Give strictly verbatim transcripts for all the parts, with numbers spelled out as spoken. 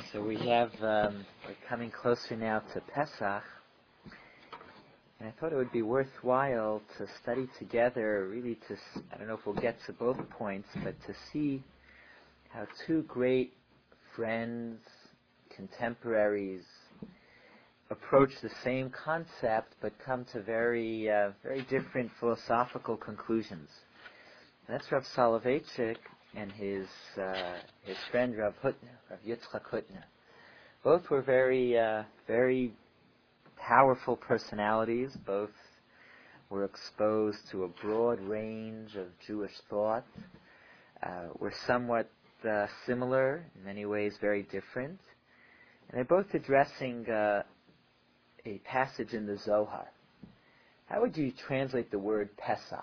So we have, um, we're coming closer now to Pesach, and I thought it would be worthwhile to study together, really to, I don't know if we'll get to both points, but to see how two great friends, contemporaries, approach the same concept, but come to very, uh, very different philosophical conclusions. And that's Rav Soloveitchik and his uh, his friend Rav Hutner, Rav Yitzchak Hutner. Both were very uh, very powerful personalities. Both were exposed to a broad range of Jewish thought. Uh, were somewhat uh, similar, in many ways very different. And they're both addressing uh, a passage in the Zohar. How would you translate the word Pesach?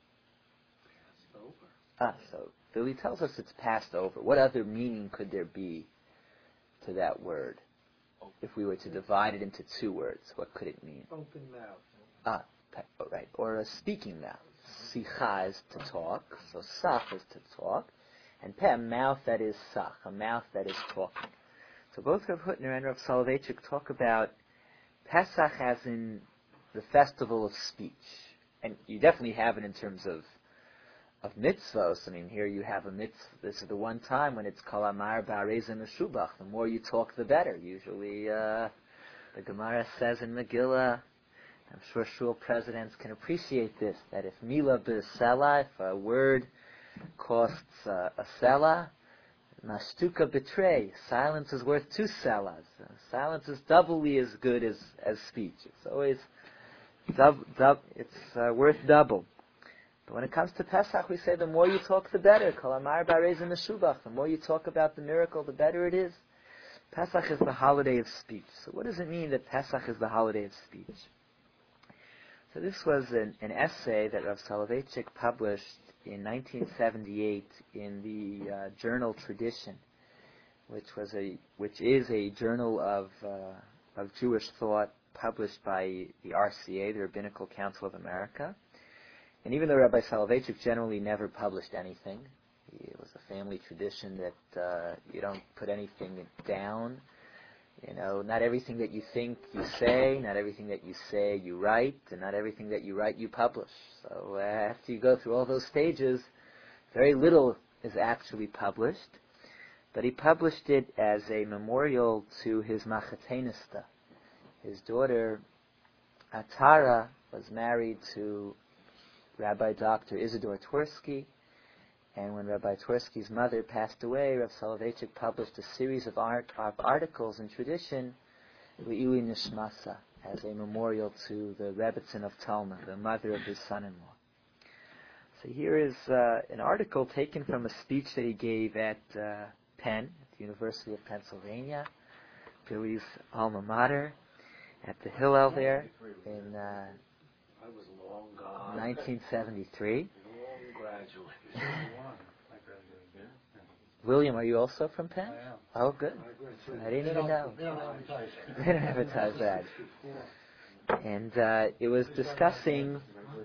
Ah, so Billy tells us it's passed over. What other meaning could there be to that word? If we were to divide it into two words, what could it mean? Open mouth. Ah, oh, right. Or a speaking mouth. Sicha is to talk, so sach is to talk, and peh, a mouth that is sach, a mouth that is talking. So both Rav Hutner and Rav Soloveitchik talk about Pesach as in the festival of speech. And you definitely have it in terms of of mitzvahs. I mean, here you have a mitzvah. This is the one time when it's kol amar ba'areza meshubach. The more you talk, the better. Usually, uh, the Gemara says in Megillah, I'm sure shul presidents can appreciate this, that if mila b'sela, if a word costs uh, a sela, mashtuka betray, silence is worth two selas. Uh, silence is doubly as good as, as speech. It's always dub, dub, it's uh, worth double. But when it comes to Pesach, we say the more you talk, the better. Kol amar ba'areza meshubach. The more you talk about the miracle, the better it is. Pesach is the holiday of speech. So what does it mean that Pesach is the holiday of speech? So this was an, an essay that Rav Soloveitchik published in nineteen seventy-eight in the uh, journal Tradition, which was a which is a journal of uh, of Jewish thought published by the R C A, the Rabbinical Council of America. And even though Rabbi Soloveitchik generally never published anything, it was a family tradition that uh, you don't put anything down. You know, not everything that you think you say, not everything that you say you write, and not everything that you write you publish. So uh, after you go through all those stages, very little is actually published. But he published it as a memorial to his machatenista. His daughter, Atara, was married to Rabbi Doctor Isidore Twersky, and when Rabbi Twersky's mother passed away, Rav Soloveitchik published a series of, art, of articles in Tradition, Le'ili Nishmasa, as a memorial to the Rebbetzin of Talma, the mother of his son-in-law. So here is uh, an article taken from a speech that he gave at uh, Penn, at the University of Pennsylvania, Billy's alma mater, at the Hillel there in Uh, I was long gone. nineteen seventy-three. Long graduate. William, are you also from Penn? I am. Oh, good. I didn't even know. They don't advertise. They don't advertise that. And uh, it was discussing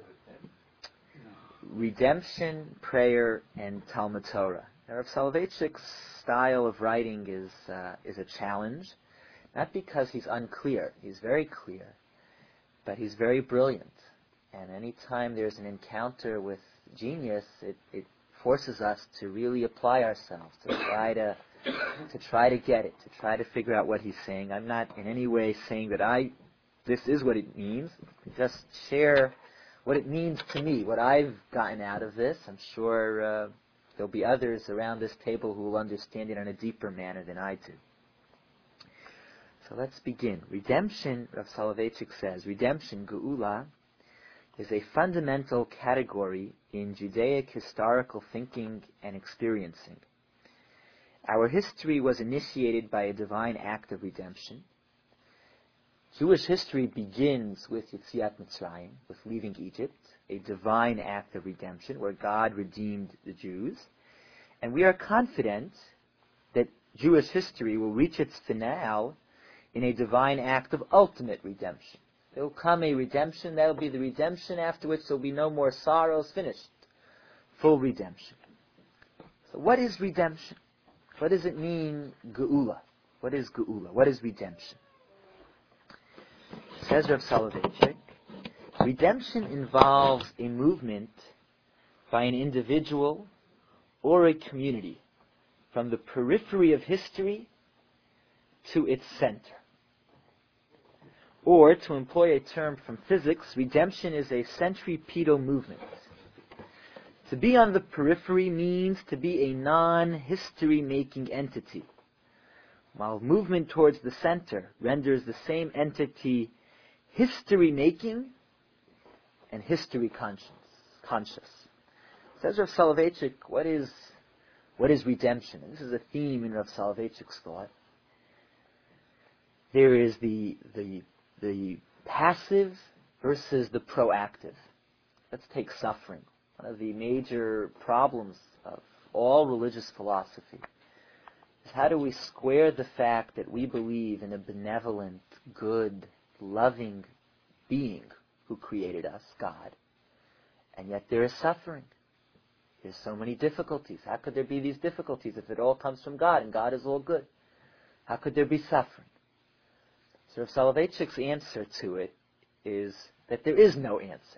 redemption, prayer, and Talmud Torah. Now, Rav Soloveitchik's style of writing is uh, is a challenge, not because he's unclear. He's very clear, but he's very brilliant. And any time there's an encounter with genius, it, it forces us to really apply ourselves, to try to to try to get it, to try to figure out what he's saying. I'm not in any way saying that I, this is what it means. Just share what it means to me, what I've gotten out of this. I'm sure uh, there'll be others around this table who will understand it in a deeper manner than I do. So let's begin. Redemption, Rav Soloveitchik says, redemption, geula, is a fundamental category in Judaic historical thinking and experiencing. Our history was initiated by a divine act of redemption. Jewish history begins with Yetziat Mitzrayim, with leaving Egypt, a divine act of redemption where God redeemed the Jews. And we are confident that Jewish history will reach its finale in a divine act of ultimate redemption. There will come a redemption, that will be the redemption after which there will be no more sorrows, finished. Full redemption. So what is redemption? What does it mean, geula? What is geula? What is redemption? Says Rav Soloveitchik, redemption involves a movement by an individual or a community from the periphery of history to its center. Or, to employ a term from physics, redemption is a centripetal movement. To be on the periphery means to be a non-history-making entity, while movement towards the center renders the same entity history-making and history-conscious. Conscious. Says Rav Soloveitchik, what is what is redemption? And this is a theme in Rav Soloveitchik's thought. There is the the the passive versus the proactive. Let's take suffering. One of the major problems of all religious philosophy is how do we square the fact that we believe in a benevolent, good, loving being who created us, God, and yet there is suffering. There's so many difficulties. How could there be these difficulties if it all comes from God and God is all good? How could there be suffering? So Rav Soloveitchik's answer to it is that there is no answer.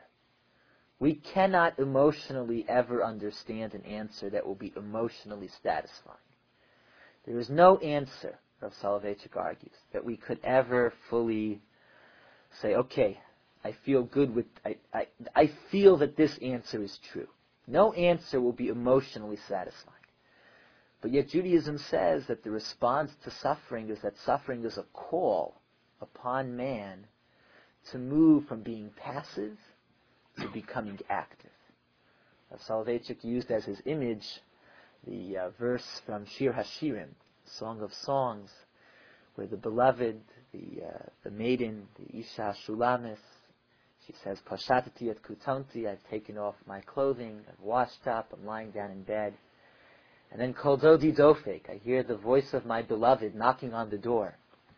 We cannot emotionally ever understand an answer that will be emotionally satisfying. There is no answer, Rav Soloveitchik argues, that we could ever fully say, okay, I feel good with, I, I, I feel that this answer is true. No answer will be emotionally satisfying. But yet Judaism says that the response to suffering is that suffering is a call upon man to move from being passive to becoming active. Rav Soloveitchik used as his image the uh, verse from Shir Hashirim, Song of Songs, where the beloved, the uh, the maiden, the Isha Shulamis, she says, Pashatati et kutonti, I've taken off my clothing, I've washed up, I'm lying down in bed. And then Kol Dodi Dofek, I hear the voice of my beloved knocking on the door.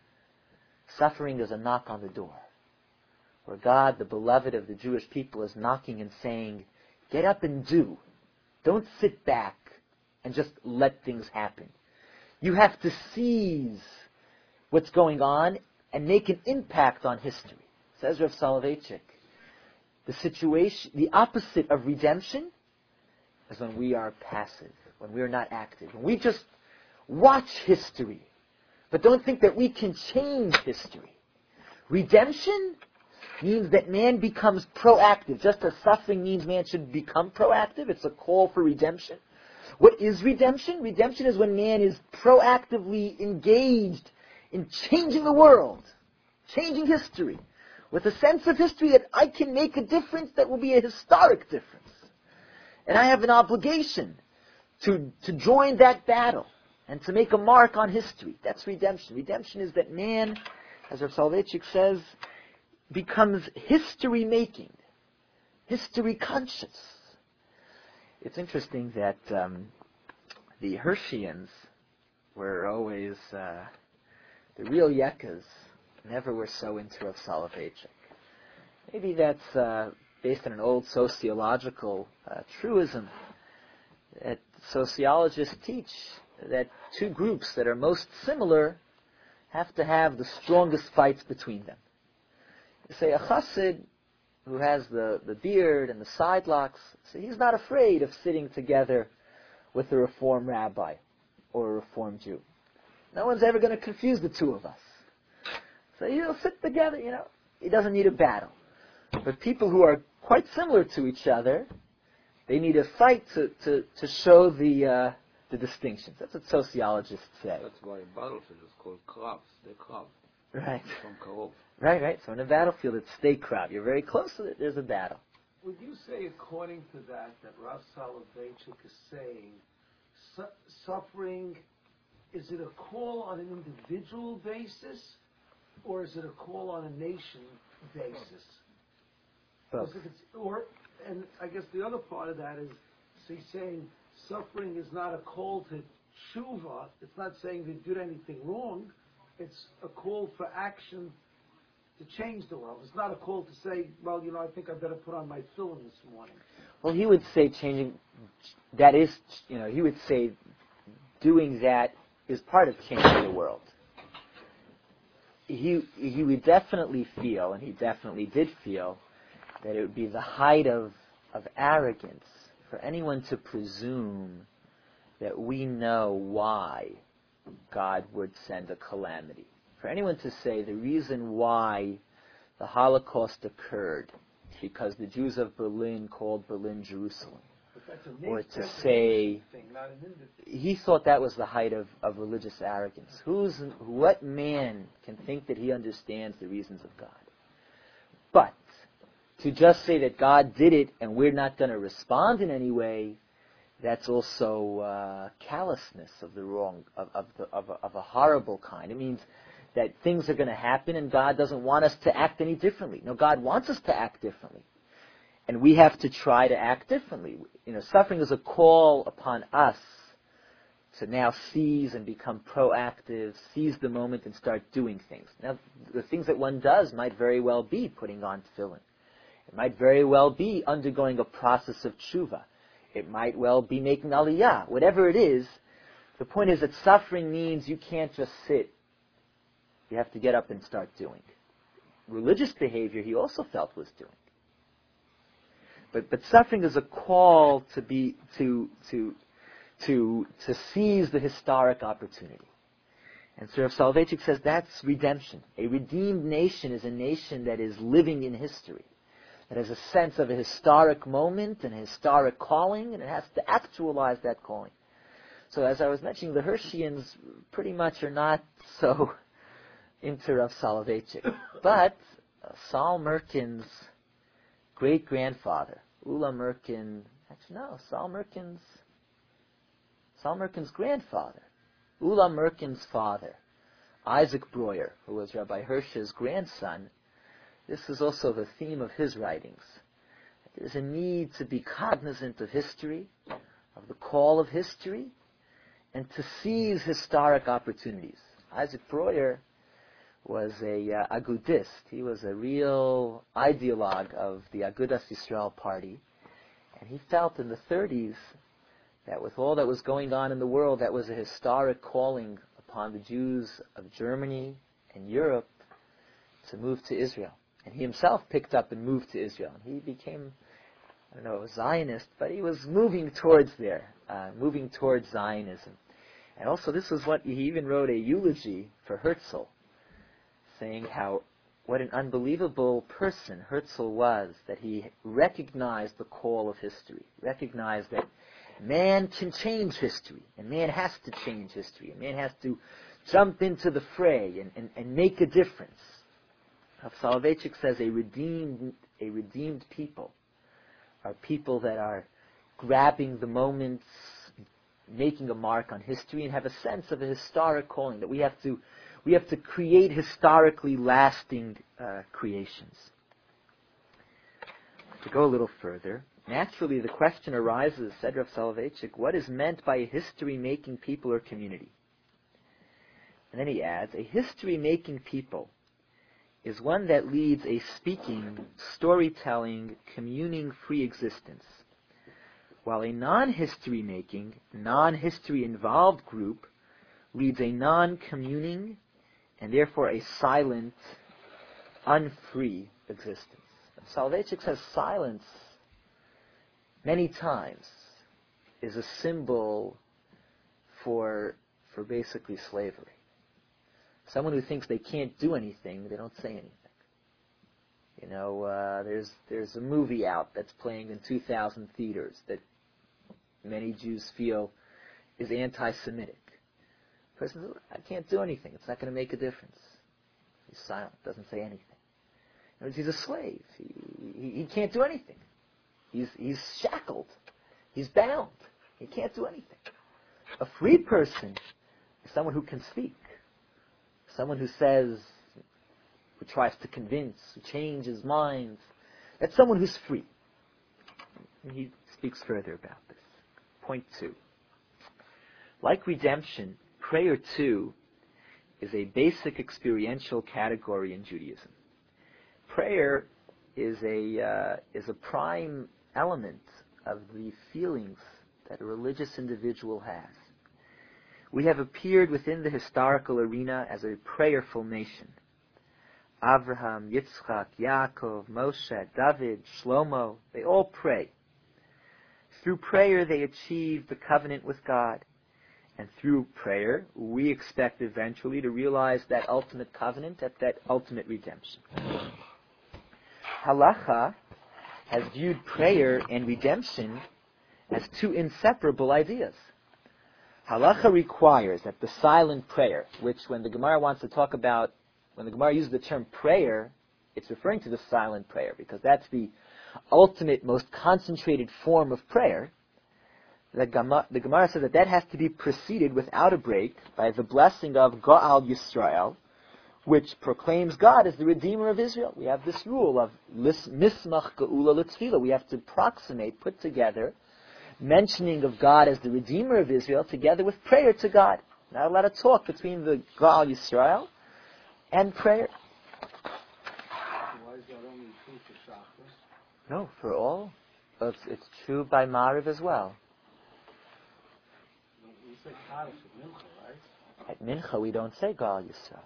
Suffering is a knock on the door, where God, the beloved of the Jewish people, is knocking and saying, get up and do. Don't sit back and just let things happen. You have to seize what's going on and make an impact on history. Says Rav Soloveitchik, the situation, the opposite of redemption is when we are passive, when we are not active, when we just watch history, but don't think that we can change history. Redemption means that man becomes proactive. Just as suffering means man should become proactive, it's a call for redemption. What is redemption? Redemption is when man is proactively engaged in changing the world, changing history, with a sense of history that I can make a difference that will be a historic difference. And I have an obligation to, to join that battle and to make a mark on history. That's redemption. Redemption is that man, as Rav Soloveitchik says, becomes history-making, history-conscious. It's interesting that um, the Hirschians were always, uh, the real Yekas never were so into Rav Soloveitchik. Maybe that's uh, based on an old sociological uh, truism that sociologists teach that two groups that are most similar have to have the strongest fights between them. You say a chassid who has the, the beard and the side locks, so he's not afraid of sitting together with a Reform rabbi or a Reform Jew. No one's ever going to confuse the two of us. So he'll sit together, you know. He doesn't need a battle. But people who are quite similar to each other, they need a fight to, to, to show the uh, the distinctions. That's what sociologists say. That's why a battlefield is called krav. Stay krav. Right. From karov. Right, right. So in a battlefield, it's stay krav. You're very close to it. There's a battle. Would you say, according to that, that Rav Soloveitchik is saying su- suffering, is it a call on an individual basis, or is it a call on a nation basis? Both. If it's, or, and I guess the other part of that is, so he's saying suffering is not a call to tshuva. It's not saying they did anything wrong. It's a call for action to change the world. It's not a call to say, well, you know, I think I better put on my film this morning. Well, he would say changing, that is, you know, he would say doing that is part of changing the world. he he would definitely feel, and he definitely did feel, that it would be the height of, of arrogance for anyone to presume that we know why God would send a calamity. For anyone to say the reason why the Holocaust occurred is because the Jews of Berlin called Berlin Jerusalem. Or to say, he thought that was the height of, of religious arrogance. Who's, what man can think that he understands the reasons of God? But to just say that God did it and we're not going to respond in any way, that's also uh, callousness of the wrong, of, of, the, of, a, of a horrible kind. It means that things are going to happen and God doesn't want us to act any differently. No, God wants us to act differently. And we have to try to act differently. You know, suffering is a call upon us to now seize and become proactive, seize the moment and start doing things. Now, the things that one does might very well be putting on tefillin. It might very well be undergoing a process of tshuva. It might well be making aliyah. Whatever it is, the point is that suffering means you can't just sit. You have to get up and start doing. Religious behavior he also felt was doing. But but suffering is a call to be to to to to seize the historic opportunity. And so Rav Soloveitchik says that's redemption. A redeemed nation is a nation that is living in history, that has a sense of a historic moment and a historic calling, and it has to actualize that calling. So as I was mentioning, the Hirschians pretty much are not so into Rav Soloveitchik. But uh, Saul Merkin's great-grandfather, Ula Merkin, actually no, Saul Merkin's, Saul Merkin's grandfather, Ula Merkin's father, Isaac Breuer, who was Rabbi Hirsch's grandson, this is also the theme of his writings. There's a need to be cognizant of history, of the call of history, and to seize historic opportunities. Isaac Breuer was a uh, agudist. He was a real ideologue of the Agudas Yisrael party. And he felt in the thirties that with all that was going on in the world, that was a historic calling upon the Jews of Germany and Europe to move to Israel. And he himself picked up and moved to Israel. And he became, I don't know, a Zionist, but he was moving towards there, uh, moving towards Zionism. And also this was what, he even wrote a eulogy for Herzl, saying how, what an unbelievable person Herzl was, that he recognized the call of history, recognized that man can change history, and man has to change history, and man has to jump into the fray and, and, and make a difference. Rav Soloveitchik says a redeemed, a redeemed people are people that are grabbing the moments, making a mark on history, and have a sense of a historic calling, that we have to we have to create historically lasting uh, creations. To go a little further, naturally the question arises, said Rav Soloveitchik, what is meant by a history-making people or community? And then he adds, a history-making people is one that leads a speaking, storytelling, communing-free existence, while a non-history-making, non-history-involved group leads a non-communing and therefore a silent, unfree existence. Soloveitchik says silence, many times, is a symbol for, for basically slavery. Someone who thinks they can't do anything, they don't say anything. You know, uh, there's there's a movie out that's playing in two thousand theaters that many Jews feel is anti-Semitic. The person says, I can't do anything. It's not going to make a difference. He's silent, doesn't say anything. In other words, he's a slave. He, he, he can't do anything. He's, he's shackled. He's bound. He can't do anything. A free person is someone who can speak. Someone who says, who tries to convince, who changes minds. That's someone who's free. And he speaks further about this. Point two. Like redemption, prayer too is a basic experiential category in Judaism. Prayer is a uh, is a prime element of the feelings that a religious individual has. We have appeared within the historical arena as a prayerful nation. Avraham, Yitzchak, Yaakov, Moshe, David, Shlomo, they all pray. Through prayer they achieve the covenant with God. And through prayer, we expect eventually to realize that ultimate covenant, at that ultimate redemption. Halacha has viewed prayer and redemption as two inseparable ideas. Halacha requires that the silent prayer, which when the Gemara wants to talk about, when the Gemara uses the term prayer, it's referring to the silent prayer, because that's the ultimate, most concentrated form of prayer. The Gemara, the Gemara says that that has to be preceded without a break by the blessing of Ga'al Yisrael, which proclaims God as the Redeemer of Israel. We have this rule of Mismach Geula L'Tfilah. We have to approximate, put together, mentioning of God as the Redeemer of Israel together with prayer to God. Not a lot of talk between the Ga'al Yisrael and prayer. Why is that only true for Shacharis? No, for all. It's, it's true by Mariv as well. You say Kaddish at Mincha, right? At Mincha we don't say Ga'al Yisrael.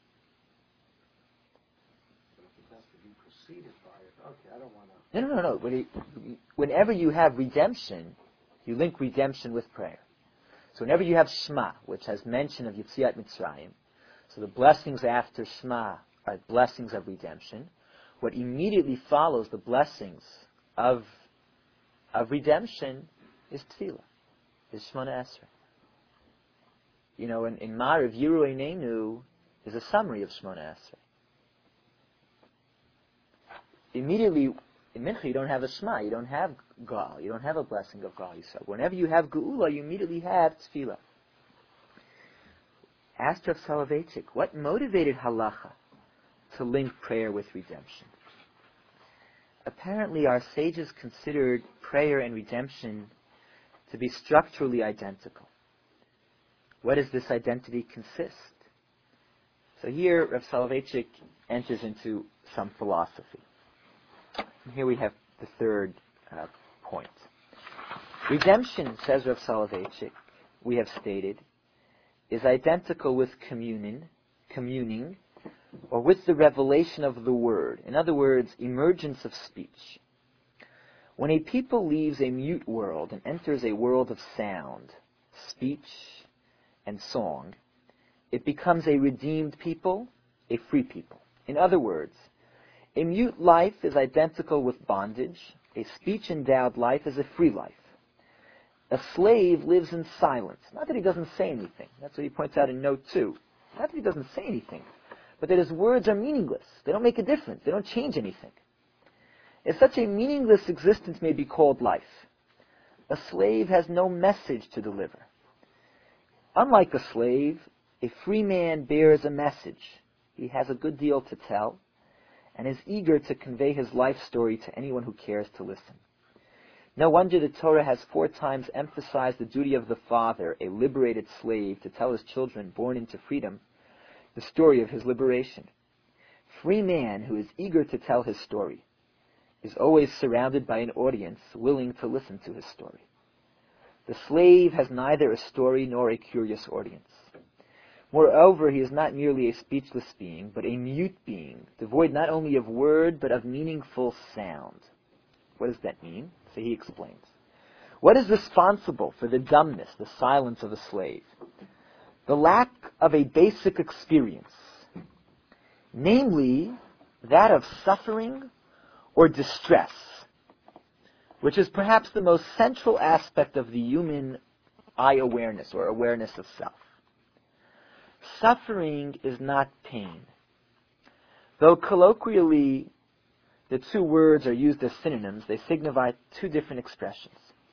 But if it has to be preceded by it, okay, I don't want to... No, no, no, no. When you, whenever you have redemption, you link redemption with prayer. So whenever you have Shema, which has mention of Yetziat Mitzrayim, so the blessings after Shema are blessings of redemption. What immediately follows the blessings of of redemption is Tefillah, is Shemona Esrei. You know, in, in Mariv, Yiru Einenu is a summary of Shemona Esrei. Immediately, in Mincha, you don't have a Shema, you don't have Ga'al, you don't have a blessing of Ga'al Yisrael. Whenever you have Geula, you immediately have Tefillah. Asked Rav Soloveitchik, what motivated Halacha to link prayer with redemption? Apparently, our sages considered prayer and redemption to be structurally identical. What does this identity consist? So here, Rav Soloveitchik enters into some philosophy. And here we have the third uh, point. Redemption, says Rav Soloveitchik, we have stated, is identical with communion, communing, or with the revelation of the word. In other words, emergence of speech. When a people leaves a mute world and enters a world of sound, speech, and song, it becomes a redeemed people, a free people. In other words, a mute life is identical with bondage. A speech-endowed life is a free life. A slave lives in silence. Not that he doesn't say anything. That's what he points out in note two. Not that he doesn't say anything, but that his words are meaningless. They don't make a difference. They don't change anything. If such a meaningless existence may be called life, a slave has no message to deliver. Unlike a slave, a free man bears a message. He has a good deal to tell, and is eager to convey his life story to anyone who cares to listen. No wonder the Torah has four times emphasized the duty of the father, a liberated slave, to tell his children born into freedom the story of his liberation. Free man who is eager to tell his story is always surrounded by an audience willing to listen to his story. The slave has neither a story nor a curious audience. Moreover, he is not merely a speechless being, but a mute being, devoid not only of word, but of meaningful sound. What does that mean? So he explains. What is responsible for the dumbness, the silence of a slave? The lack of a basic experience, namely that of suffering or distress, which is perhaps the most central aspect of the human I-awareness, or awareness of self. Suffering is not pain. Though colloquially the two words are used as synonyms, they signify two different expressions.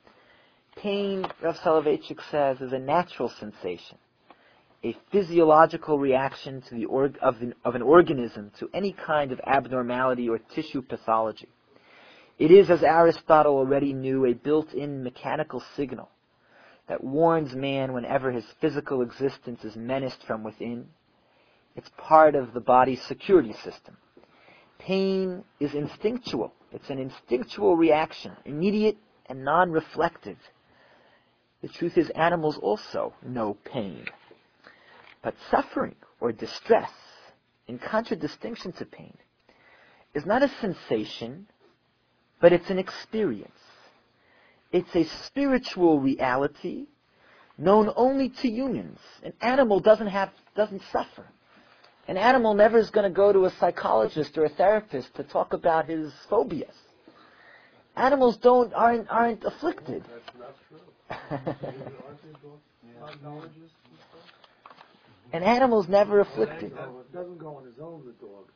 Pain, Rav Soloveitchik says, is a natural sensation, a physiological reaction to the org- of, the, of an organism to any kind of abnormality or tissue pathology. It is, as Aristotle already knew, a built-in mechanical signal that warns man whenever his physical existence is menaced from within. It's part of the body's security system. Pain is instinctual. It's an instinctual reaction, immediate and non-reflective. The truth is, animals also know pain. But suffering or distress in contradistinction to pain, is not a sensation, but it's an experience. It's a spiritual reality known only to humans. An animal doesn't have, doesn't suffer. An animal never is going to go to a psychologist or a therapist to talk about his phobias. Animals don't aren't aren't afflicted. That's not true. An animal's never afflicted. It doesn't go on his own, the dog.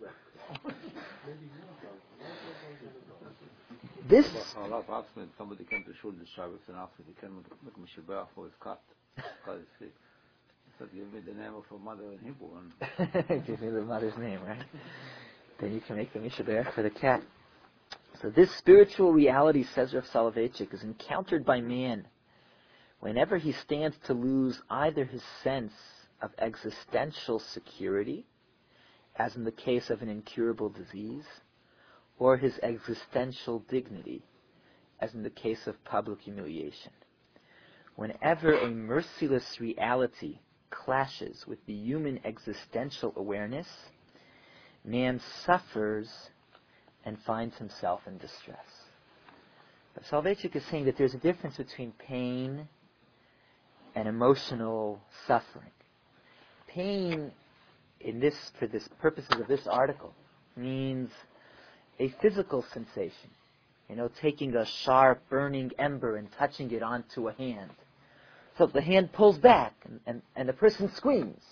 This. Somebody came to shul this Shabbos and asked if he can make Mishabah for his cat. Because he said, give me the name of her mother in Hebrew. And give me the mother's name, right? Then you can make the Mishabah for the cat. So this spiritual reality, says Rav Soloveitchik, is encountered by man whenever he stands to lose either his sense of existential security, as in the case of an incurable disease, or his existential dignity, as in the case of public humiliation. Whenever a merciless reality clashes with the human existential awareness, man suffers and finds himself in distress. But Soloveitchik is saying that there's a difference between pain and emotional suffering. Pain, in this, for this purposes of this article, means a physical sensation. You know, taking a sharp, burning ember and touching it onto a hand. So the hand pulls back and, and, and the person screams.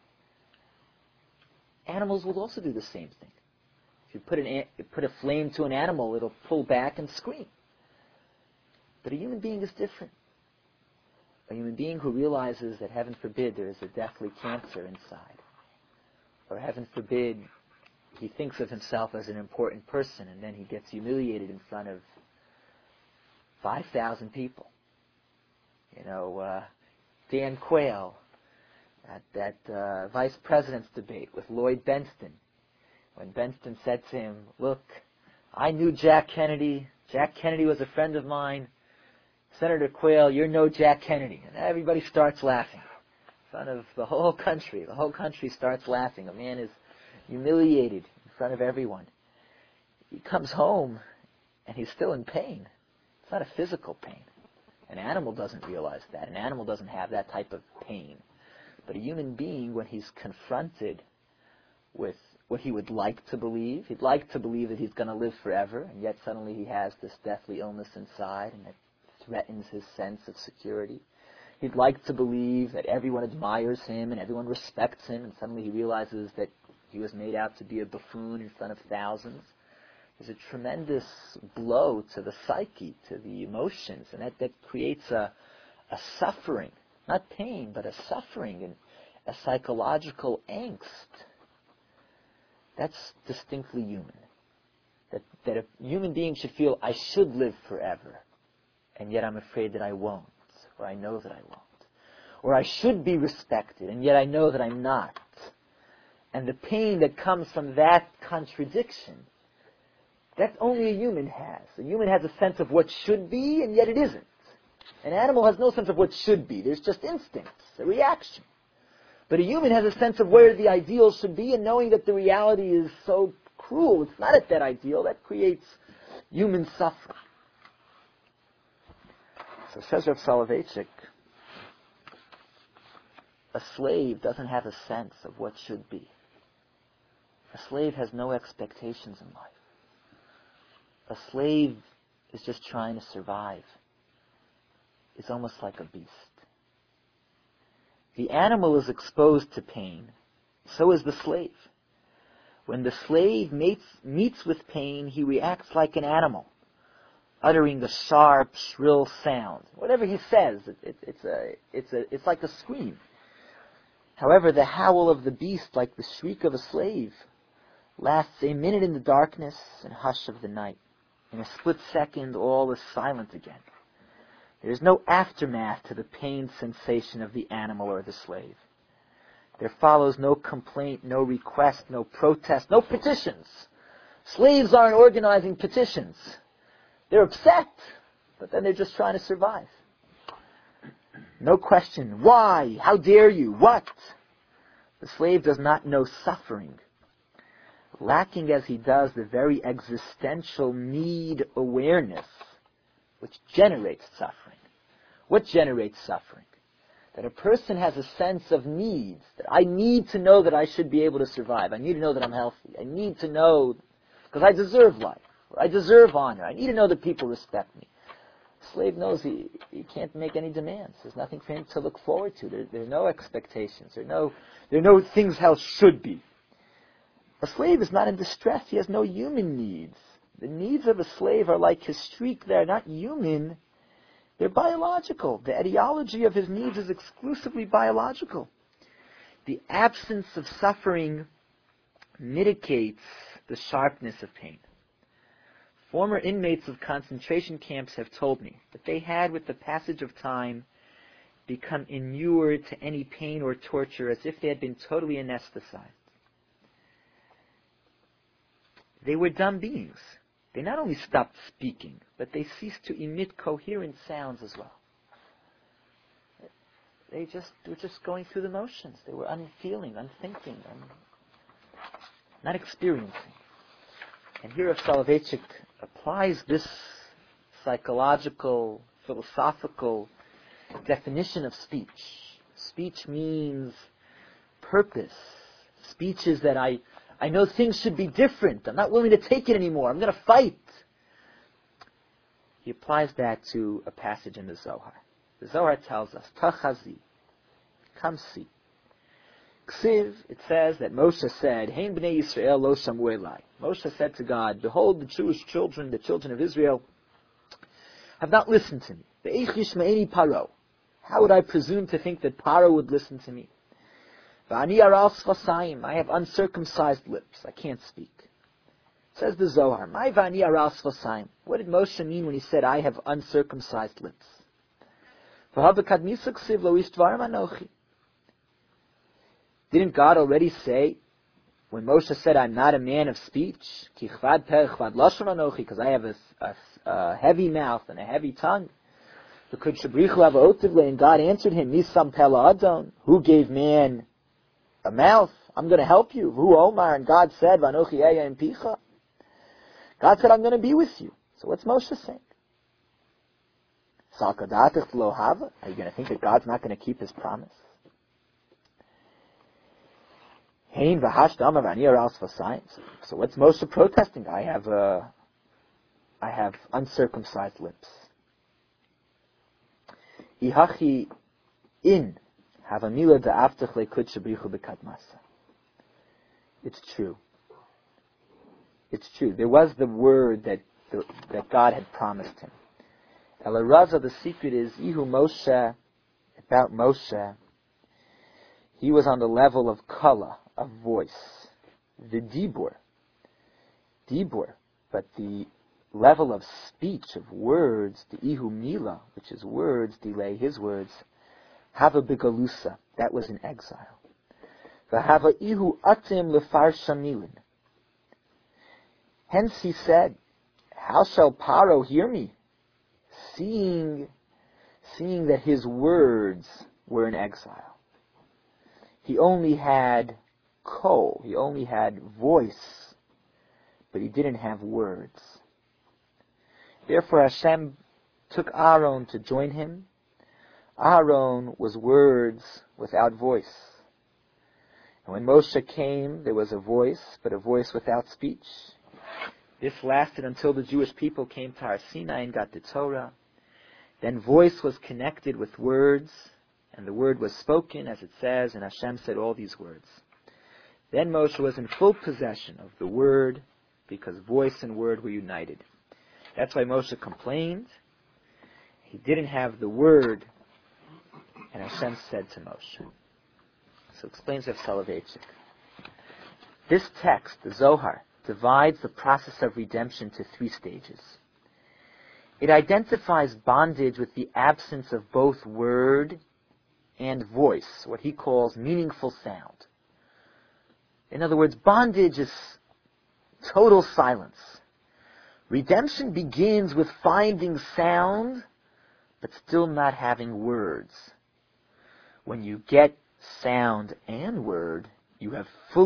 Animals will also do the same thing. If you put, an, you put a flame to an animal, it'll pull back and scream. But a human being is different. A human being who realizes that, heaven forbid, there is a deathly cancer inside. Or heaven forbid, he thinks of himself as an important person and then he gets humiliated in front of five thousand people. You know, uh, Dan Quayle at that uh, vice president's debate with Lloyd Benston, when Benston said to him, look, I knew Jack Kennedy. Jack Kennedy was a friend of mine. Senator Quayle, you're no Jack Kennedy. And everybody starts laughing in front of the whole country. The whole country starts laughing. A man is humiliated in front of everyone. He comes home and he's still in pain. It's not a physical pain. An animal doesn't realize that. An animal doesn't have that type of pain. But a human being, when he's confronted with what he would like to believe, he'd like to believe that he's going to live forever, and yet suddenly he has this deathly illness inside, and it threatens his sense of security. He'd like to believe that everyone admires him and everyone respects him, and suddenly he realizes that he was made out to be a buffoon in front of thousands. There's a tremendous blow to the psyche, to the emotions, and that, that creates a, a suffering, not pain, but a suffering and a psychological angst. That's distinctly human. That, that a human being should feel, I should live forever, and yet I'm afraid that I won't, or I know that I won't. Or I should be respected, and yet I know that I'm not. And the pain that comes from that contradiction, that only a human has. A human has a sense of what should be, and yet it isn't. An animal has no sense of what should be. There's just instincts, a reaction. But a human has a sense of where the ideal should be, and knowing that the reality is so cruel, it's not at that ideal, that creates human suffering. So says Rav Soloveitchik, a slave doesn't have a sense of what should be. A slave has no expectations in life. A slave is just trying to survive. It's almost like a beast. The animal is exposed to pain. So is the slave. When the slave meets, meets with pain, he reacts like an animal, uttering a sharp, shrill sound. Whatever he says, it, it, it's, a, it's, a, it's like a scream. However, the howl of the beast, like the shriek of a slave, lasts a minute in the darkness and hush of the night. In a split second, all is silent again. There is no aftermath to the pain sensation of the animal or the slave. There follows no complaint, no request, no protest, no petitions. Slaves aren't organizing petitions. They're upset, but then they're just trying to survive. No question. Why? How dare you? What? The slave does not know suffering lacking as he does the very existential need awareness which generates suffering. What generates suffering? That a person has a sense of needs, that I need to know that I should be able to survive. I need to know that I'm healthy. I need to know, because I deserve life. Or I deserve honor. I need to know that people respect me. A slave knows he, he can't make any demands. There's nothing for him to look forward to. There, there are no expectations. There are no, there are no things how should be. A slave is not in distress. He has no human needs. The needs of a slave are like his streak. They're not human. They're biological. The etiology of his needs is exclusively biological. The absence of suffering mitigates the sharpness of pain. Former inmates of concentration camps have told me that they had, with the passage of time, become inured to any pain or torture as if they had been totally anesthetized. They were dumb beings. They not only stopped speaking, but they ceased to emit coherent sounds as well. They just were just going through the motions. They were unfeeling, unthinking, un, not experiencing. And here Rav Soloveitchik applies this psychological, philosophical definition of speech. Speech means purpose. Speech is that I I know things should be different. I'm not willing to take it anymore. I'm going to fight. He applies that to a passage in the Zohar. The Zohar tells us, Tachazi, come see. Ksiv, it says that Moshe said, Hein b'nei Yisrael lo shamu elai. Moshe said to God, behold, the Jewish children, the children of Israel, have not listened to me. Ve'eich yishma'eni Paro. How would I presume to think that Paro would listen to me? V'ani aral sfasayim. I have uncircumcised lips. I can't speak. Says the Zohar, my v'ani aral sfasayim. What did Moshe mean when he said, I have uncircumcised lips? V'habekadmisa ksiv lo ish dvarim anochi. Didn't God already say, when Moshe said, I'm not a man of speech, ki chvad per chvad lashon anochi, because I have a, a, a heavy mouth and a heavy tongue. And God answered him, Nisam pela adon, who gave man a mouth? I'm going to help you. Who Omar? And God said, Vanochi eya in picha. God said, I'm going to be with you. So what's Moshe saying? Salkadatich lo hava? Are you going to think that God's not going to keep his promise? Hein v'hash dama v'ani aral sfasayim. So what's Moshe protesting? I have uh, I have uncircumcised lips. Ihachi in havamila da'aftach lekud shabrichu bekadmasa. It's true. It's true. There was the word that the, that God had promised him. Elaraza, the secret is Ihu Moshe, about Moshe. He was on the level of kala, of voice, the dibur, dibur, but the level of speech, of words, the ihu mila, which is words, delay his words, hava bigalusa, that was in exile. V'hava ihu atim lefarsha milin. Hence he said, how shall Paro hear me? Seeing, seeing that his words were in exile. He only had kol, he only had voice, but he didn't have words. Therefore Hashem took Aaron to join him. Aaron was words without voice. And when Moshe came, there was a voice, but a voice without speech. This lasted until the Jewish people came to Har Sinai and got the Torah. Then voice was connected with words, and the word was spoken, as it says, and Hashem said all these words. Then Moshe was in full possession of the word, because voice and word were united. That's why Moshe complained. He didn't have the word, and Hashem said to Moshe. So explains Rav Soloveitchik. This text, the Zohar, divides the process of redemption to three stages. It identifies bondage with the absence of both word and voice, what he calls meaningful sound. In other words, bondage is total silence. Redemption begins with finding sound, but still not having words. When you get sound and word, you have fully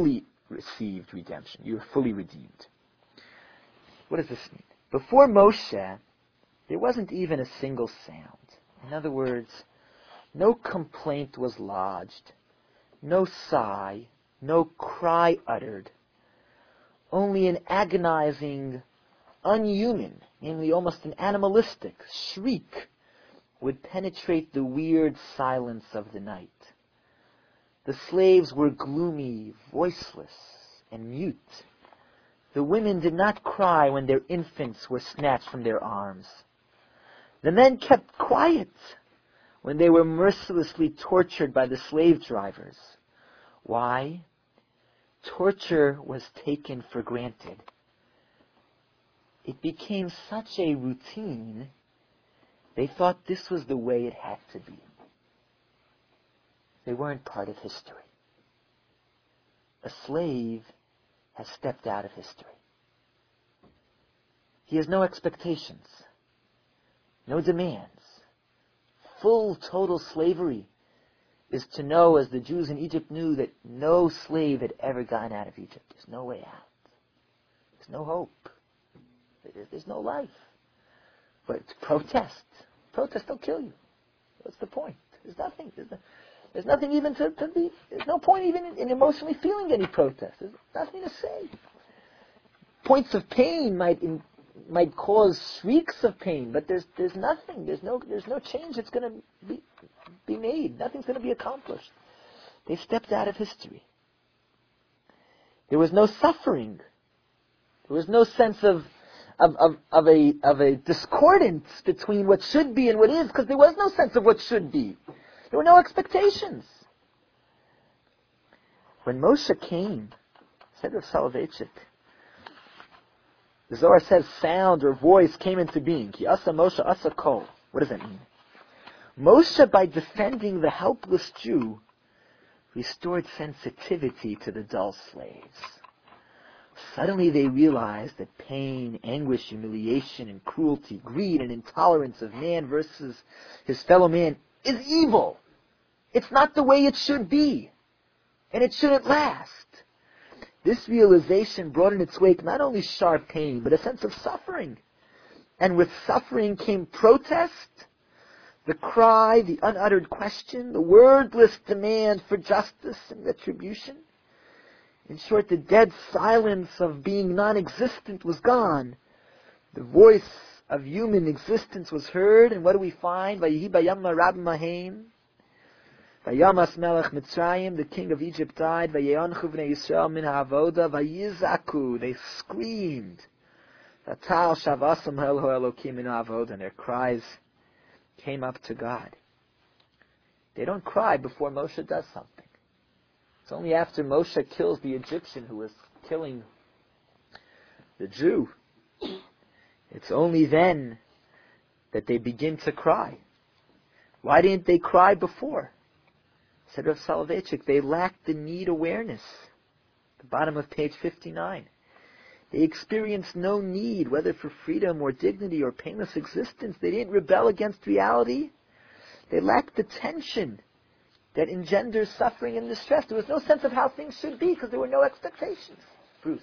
received redemption. You are fully redeemed. What does this mean? Before Moshe, there wasn't even a single sound. In other words, no complaint was lodged, no sigh, no cry uttered. Only an agonizing, unhuman, namely almost an animalistic shriek would penetrate the weird silence of the night. The slaves were gloomy, voiceless, and mute. The women did not cry when their infants were snatched from their arms. The men kept quiet when they were mercilessly tortured by the slave drivers. Why? Torture was taken for granted. It became such a routine, they thought this was the way it had to be. They weren't part of history. A slave has stepped out of history. He has no expectations, no demands. Full, total slavery is to know, as the Jews in Egypt knew, that no slave had ever gotten out of Egypt. There's no way out. There's no hope. There's no life. But protest. Protest, they'll kill you. What's the point? There's nothing. There's, no, there's nothing even to, to be... There's no point even in, in emotionally feeling any protest. There's nothing to say. Points of pain might in, might cause shrieks of pain, but there's there's nothing. There's no there's no change that's going to be be made. Nothing's going to be accomplished. They stepped out of history. There was no suffering. There was no sense of of of, of a of a discordance between what should be and what is, because there was no sense of what should be. There were no expectations. When Moshe came, said Rav Soloveitchik, the Zohar says sound or voice came into being. Ki asa Moshe asa kol. What does that mean? Moshe, by defending the helpless Jew, restored sensitivity to the dull slaves. Suddenly they realized that pain, anguish, humiliation, and cruelty, greed, and intolerance of man versus his fellow man is evil. It's not the way it should be. And it shouldn't last. This realization brought in its wake not only sharp pain, but a sense of suffering. And with suffering came protest, the cry, the unuttered question, the wordless demand for justice and retribution. In short, the dead silence of being non-existent was gone. The voice of human existence was heard, and what do we find? Vayihi bayama rab mahem. Vayamas melech Mitzrayim, the king of Egypt, died. Vayeonchu v'nei Yisrael min ha'avoda. Vayizaku, they screamed. Vatal shavasam ha'el ha'elokim min ha'avoda, and their cries came up to God. They don't cry before Moshe does something. It's only after Moshe kills the Egyptian who was killing the Jew. It's only then that they begin to cry. Why didn't they cry before? Said Rav Soloveitchik, they lacked the need awareness. The bottom of page fifty-nine. They experienced no need, whether for freedom or dignity or painless existence. They didn't rebel against reality. They lacked the tension that engenders suffering and distress. There was no sense of how things should be because there were no expectations. Bruce.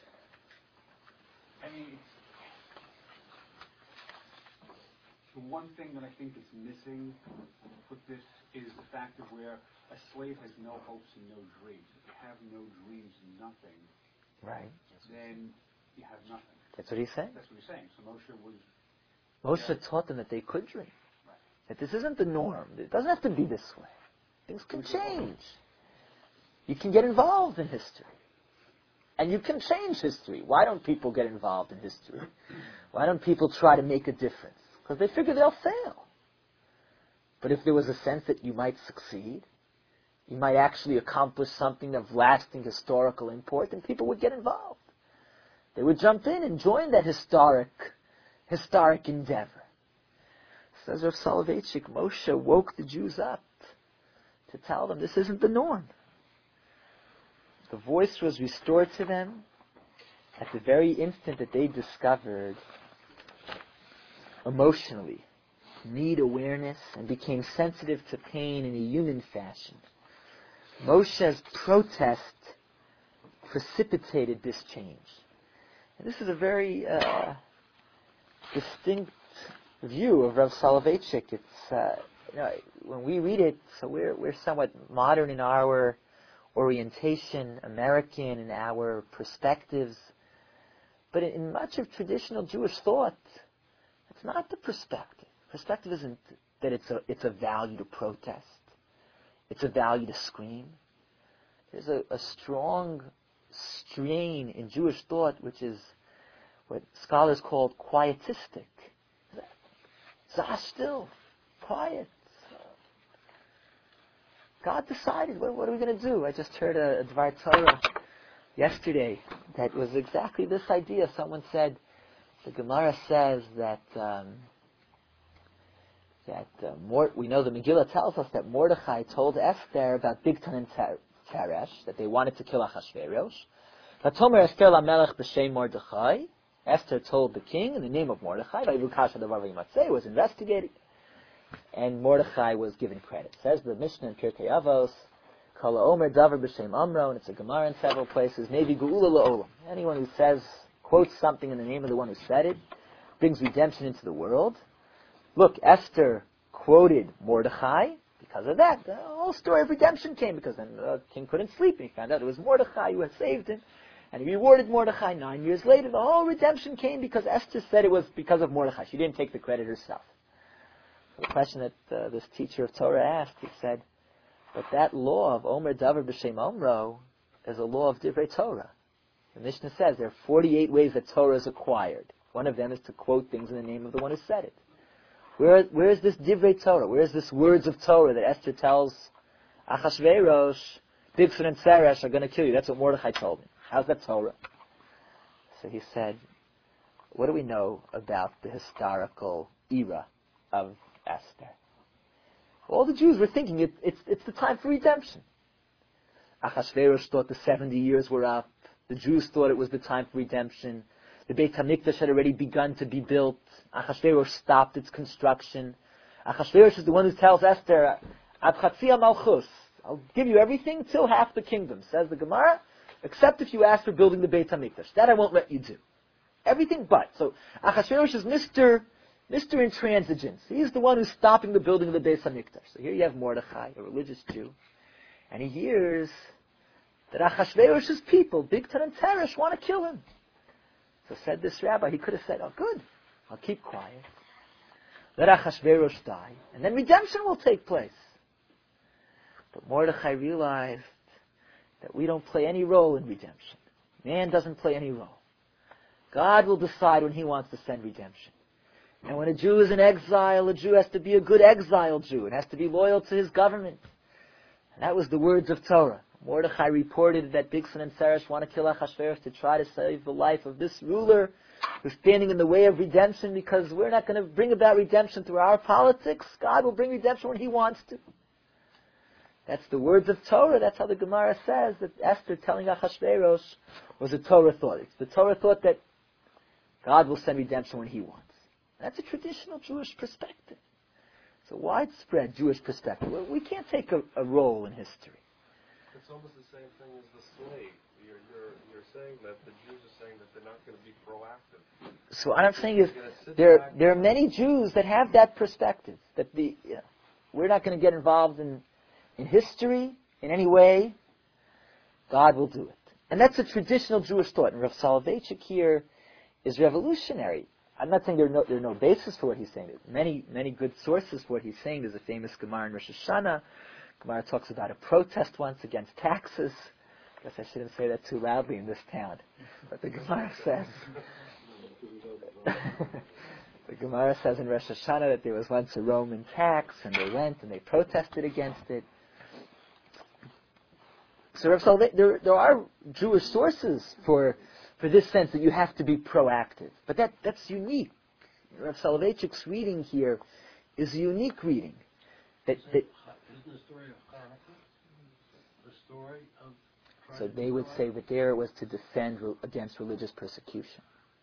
I mean, the one thing that I think is missing with this is the fact of where a slave has no hopes and no dreams. If you have no dreams and nothing, right, then you have nothing. That's what he's saying. That's what he's saying. So Moshe was... Moshe yeah. taught them that they could dream. Right. That this isn't the norm. It doesn't have to be this way. Things can change. You can get involved in history. And you can change history. Why don't people get involved in history? Why don't people try to make a difference? Because they figure they'll fail. But if there was a sense that you might succeed, you might actually accomplish something of lasting historical import, then people would get involved. They would jump in and join that historic, historic endeavor. Says Rav Soloveitchik, Moshe woke the Jews up to tell them this isn't the norm. The voice was restored to them at the very instant that they discovered emotionally need awareness and became sensitive to pain in a human fashion. Moshe's protest precipitated this change. And this is a very uh, distinct view of Rav Soloveitchik. It's uh, you know, when we read it, so we're we're somewhat modern in our orientation, American in our perspectives, but in, in much of traditional Jewish thought, it's not the perspective. Perspective isn't that it's a it's a value to protest. It's a value to scream. There's a, a strong strain in Jewish thought, which is what scholars call quietistic. Zah still, quiet. God decided, what, what are we going to do? I just heard a, a Dvar Torah yesterday that was exactly this idea. Someone said, the Gemara says that um, that uh, Mor- we know the Megillah tells us that Mordechai told Esther about Bigtan and Ter- Teresh, that they wanted to kill Achashverosh. Vatomer Esther lamelech b'shem Mordechai. Esther told the king in the name of Mordechai. Vayivukash was investigating, and Mordechai was given credit. Says the Mishnah in Pirkei Avos, Kala Omer Davar b'shem Amro, and it's a Gemara in several places. Maybe Geula la'olam. Anyone who says, quotes something in the name of the one who said it, brings redemption into the world. Look, Esther quoted Mordechai. Because of that, the whole story of redemption came, because then the king couldn't sleep, and he found out it was Mordechai who had saved him, and he rewarded Mordechai. Nine years later, the whole redemption came because Esther said it was because of Mordechai. She didn't take the credit herself. The question that uh, this teacher of Torah asked, he said, but that law of Omer Davar b'shem Omro is a law of Divrei Torah. The Mishnah says there are forty-eight ways that Torah is acquired. One of them is to quote things in the name of the one who said it. Where, where is this Divrei Torah? Where is this words of Torah that Esther tells Achashverosh, Bigsan and Teresh are going to kill you? That's what Mordechai told me. How's that Torah? So he said, what do we know about the historical era of Esther? All the Jews were thinking it, it's, it's the time for redemption. Achashverosh thought the seventy years were up. The Jews thought it was the time for redemption. The Beit HaMikdash had already begun to be built. Achashverosh stopped its construction. Achashverosh is the one who tells Esther, Ad Chatzia Malchus, I'll give you everything till half the kingdom, says the Gemara, except if you ask for building the Beit HaMikdash. That I won't let you do. Everything but. So Achashverosh is Mister Mister Intransigence. He's the one who's stopping the building of the Beit HaMikdash. So here you have Mordechai, a religious Jew, and he hears that Achashverosh's people, Bigtan and Teresh, want to kill him. So said this rabbi, he could have said, oh good, I'll keep quiet. Let Achashverosh die, and then redemption will take place. But Mordechai realized that we don't play any role in redemption. Man doesn't play any role. God will decide when he wants to send redemption. And when a Jew is in exile, a Jew has to be a good exile Jew, and has to be loyal to his government. And that was the words of Torah. Mordechai reported that Bigsan and Teresh want to kill Achashverosh to try to save the life of this ruler who's standing in the way of redemption, because we're not going to bring about redemption through our politics. God will bring redemption when he wants to. That's the words of Torah. That's how the Gemara says that Esther telling Achashverosh was a Torah thought. It's the Torah thought that God will send redemption when he wants. That's a traditional Jewish perspective. It's a widespread Jewish perspective. We can't take a, a role in history. It's almost the same thing as the slave. You're, you're, you're saying that the Jews are saying that they're not going to be proactive. So what I'm saying is there, there are many Jews that have that perspective, that the, you know, we're not going to get involved in, in history in any way. God will do it. And that's a traditional Jewish thought. And Rav Soloveitchik here is revolutionary. I'm not saying there are no, there are no basis for what he's saying. There's many, many good sources for what he's saying. There's a famous Gemara in Rosh Hashanah. Gemara talks about a protest once against taxes. I guess I shouldn't say that too loudly in this town. But the Gemara says, the Gemara says in Rosh Hashanah that there was once a Roman tax, and they went and they protested against it. So Rav Soloveitchik, there, there are Jewish sources for for this sense that you have to be proactive. But that that's unique. Rav Soloveitchik's reading here is a unique reading. That, that Isn't the story of Hanukkah the story of... So they would say that there it was to defend re- against religious persecution.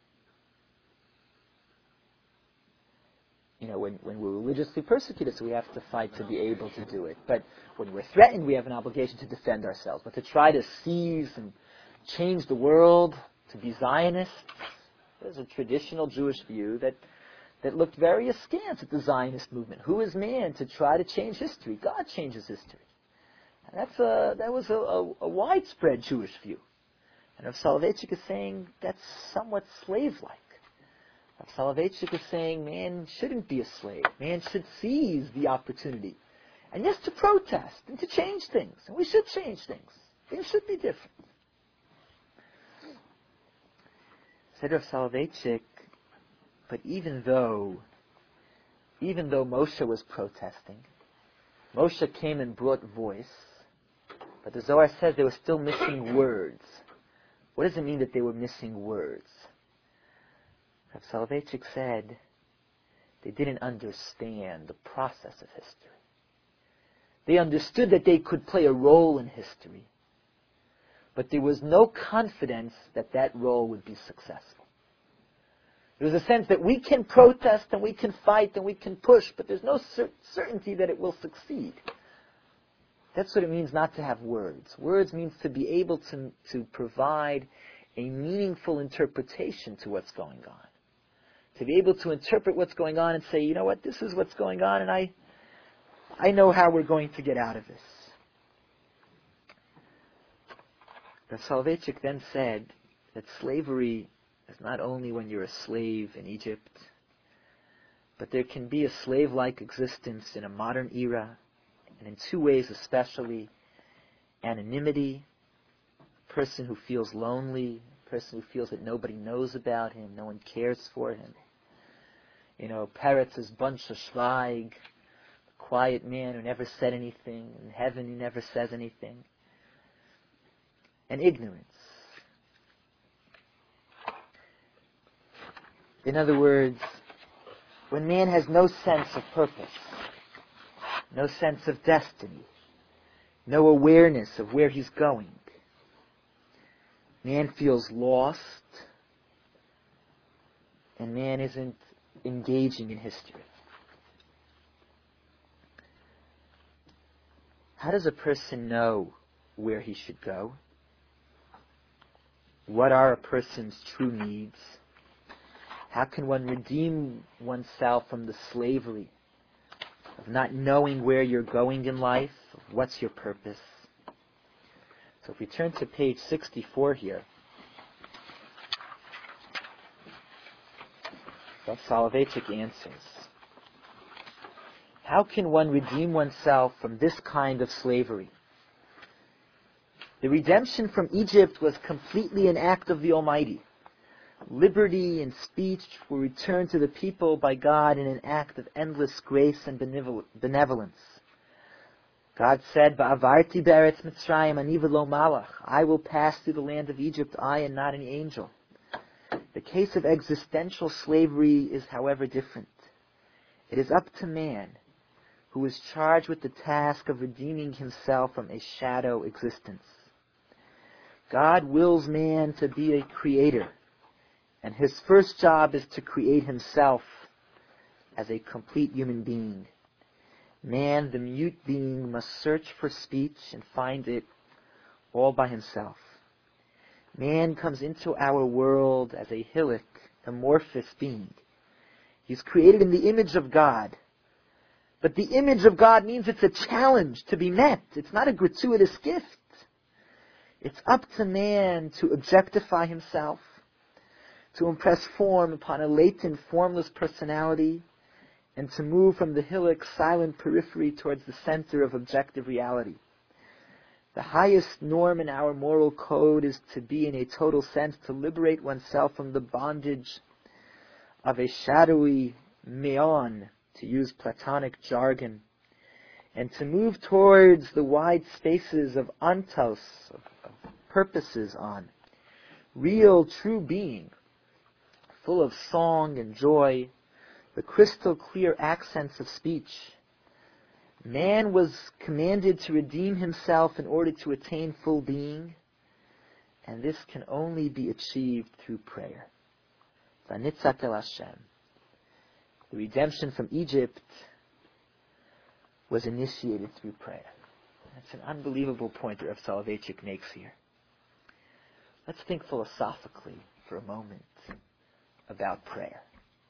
You know, when, when we're religiously persecuted, so we have to fight to be able to do it. But when we're threatened, we have an obligation to defend ourselves. But to try to seize and change the world, to be Zionists. There's a traditional Jewish view that, that looked very askance at the Zionist movement. Who is man to try to change history? God changes history. And that's a, that was a, a, a widespread Jewish view. And Rav Soloveitchik is saying that's somewhat slave-like. Rav Soloveitchik is saying man shouldn't be a slave. Man should seize the opportunity. And yes, to protest and to change things. And we should change things. Things should be different. Said Rav Soloveitchik, but even though, even though Moshe was protesting, Moshe came and brought voice, but the Zohar says they were still missing words. What does it mean that they were missing words? Rav Soloveitchik said they didn't understand the process of history. They understood that they could play a role in history, but there was no confidence that that role would be successful. There was a sense that we can protest and we can fight and we can push, but there's no cer- certainty that it will succeed. That's what it means not to have words. Words means to be able to, to provide a meaningful interpretation to what's going on. To be able to interpret what's going on and say, you know what, this is what's going on and I, I know how we're going to get out of this. Rav Soloveitchik then said that slavery is not only when you're a slave in Egypt, but there can be a slave-like existence in a modern era, and in two ways especially: anonymity, a person who feels lonely, a person who feels that nobody knows about him, no one cares for him. You know, Peretz's bunch of Schweig, the quiet man who never said anything, in heaven he never says anything. And ignorance. In other words, when man has no sense of purpose, no sense of destiny, no awareness of where he's going, man feels lost, and man isn't engaging in history. How does a person know where he should go? What are a person's true needs? How can one redeem oneself from the slavery of not knowing where you're going in life? What's your purpose? So if we turn to page sixty-four here, Rav Soloveitchik answers, how can one redeem oneself from this kind of slavery? The redemption from Egypt was completely an act of the Almighty. Liberty and speech were returned to the people by God in an act of endless grace and benevolence. God said, "Va'avarti be'eretz Mitzrayim ani v'lo malach." I will pass through the land of Egypt, I and not an angel. The case of existential slavery is, however, different. It is up to man, who is charged with the task of redeeming himself from a shadow existence. God wills man to be a creator, and his first job is to create himself as a complete human being. Man, the mute being, must search for speech and find it all by himself. Man comes into our world as a hillock, amorphous being. He's created in the image of God. But the image of God means it's a challenge to be met. It's not a gratuitous gift. It's up to man to objectify himself, to impress form upon a latent, formless personality, and to move from the hillock's silent periphery towards the center of objective reality. The highest norm in our moral code is to be, in a total sense, to liberate oneself from the bondage of a shadowy meon, to use Platonic jargon, and to move towards the wide spaces of ontos, of, of purposes on, real, true being, full of song and joy, the crystal clear accents of speech. Man was commanded to redeem himself in order to attain full being, and this can only be achieved through prayer. Vanitzat el Hashem. The redemption from Egypt was initiated through prayer. That's an unbelievable point that Rav Soloveitchik makes here. Let's think philosophically for a moment about prayer.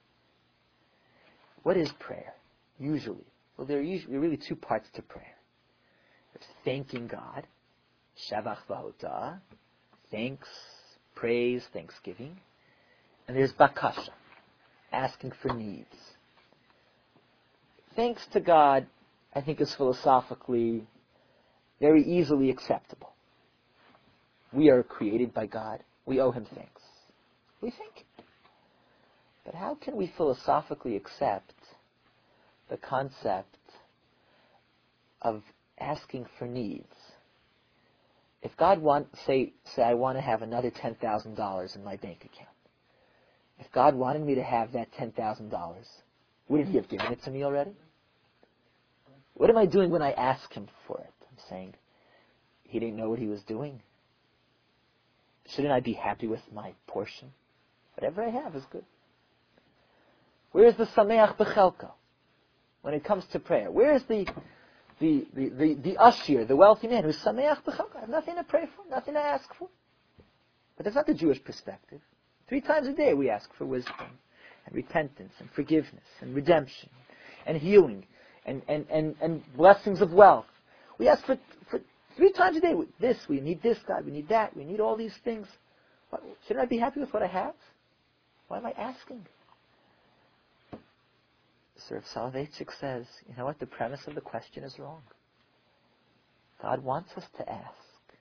What is prayer? Usually. Well, there are usually really two parts to prayer. There's thanking God, Shavach v'hodah, thanks, praise, thanksgiving. And there's bakasha, asking for needs. Thanks to God, I think, is philosophically very easily acceptable. We are created by God. We owe Him thanks. We thank Him. But how can we philosophically accept the concept of asking for needs? If God want, say, say I want to have another ten thousand dollars in my bank account. If God wanted me to have that ten thousand dollars, wouldn't He have given it to me already? What am I doing when I ask Him for it? I'm saying He didn't know what He was doing. Shouldn't I be happy with my portion? Whatever I have is good. Where is the sameach b'chelko when it comes to prayer? Where is the the the the, the ashir, the wealthy man who's sameach b'chelko? I have nothing to pray for, nothing to ask for. But that's not the Jewish perspective. Three times a day we ask for wisdom and repentance and forgiveness and redemption and healing and and and, and blessings of wealth. We ask for for three times a day. This, we need this, God, we need that, we need all these things. What, shouldn't I be happy with what I have? Why am I asking? Sir Rav Soloveitchik says, you know what, the premise of the question is wrong. God wants us to ask.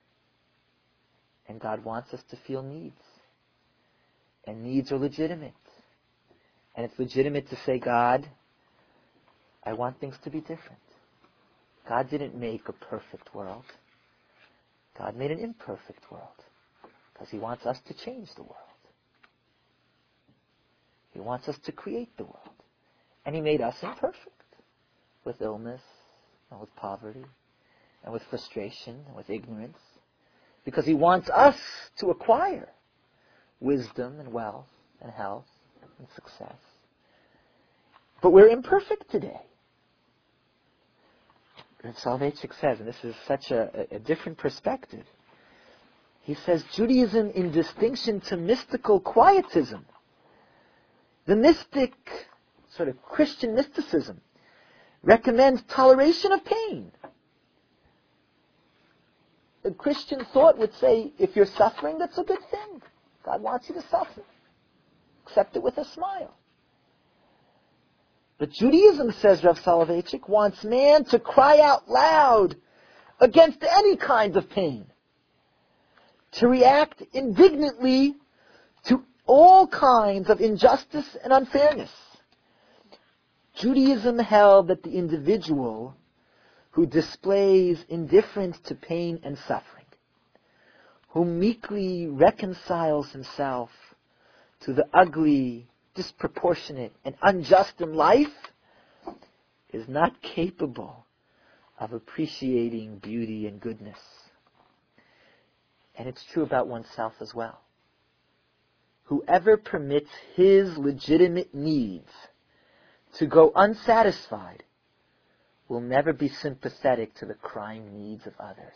And God wants us to feel needs. And needs are legitimate. And it's legitimate to say, God, I want things to be different. God didn't make a perfect world. God made an imperfect world. Because He wants us to change the world. He wants us to create the world. And He made us imperfect, with illness, and with poverty, and with frustration, and with ignorance, because He wants us to acquire wisdom and wealth and health and success. But we're imperfect today. Rav Soloveitchik says, and this is such a, a different perspective, he says, Judaism, in distinction to mystical quietism, the mystic sort of Christian mysticism, recommends toleration of pain. The Christian thought would say, if you're suffering, that's a good thing. God wants you to suffer. Accept it with a smile. But Judaism, says Rav Soloveitchik, wants man to cry out loud against any kind of pain, to react indignantly to all kinds of injustice and unfairness. Judaism held that the individual who displays indifference to pain and suffering, who meekly reconciles himself to the ugly, disproportionate, and unjust in life, is not capable of appreciating beauty and goodness. And it's true about oneself as well. Whoever permits his legitimate needs to go unsatisfied will never be sympathetic to the crying needs of others.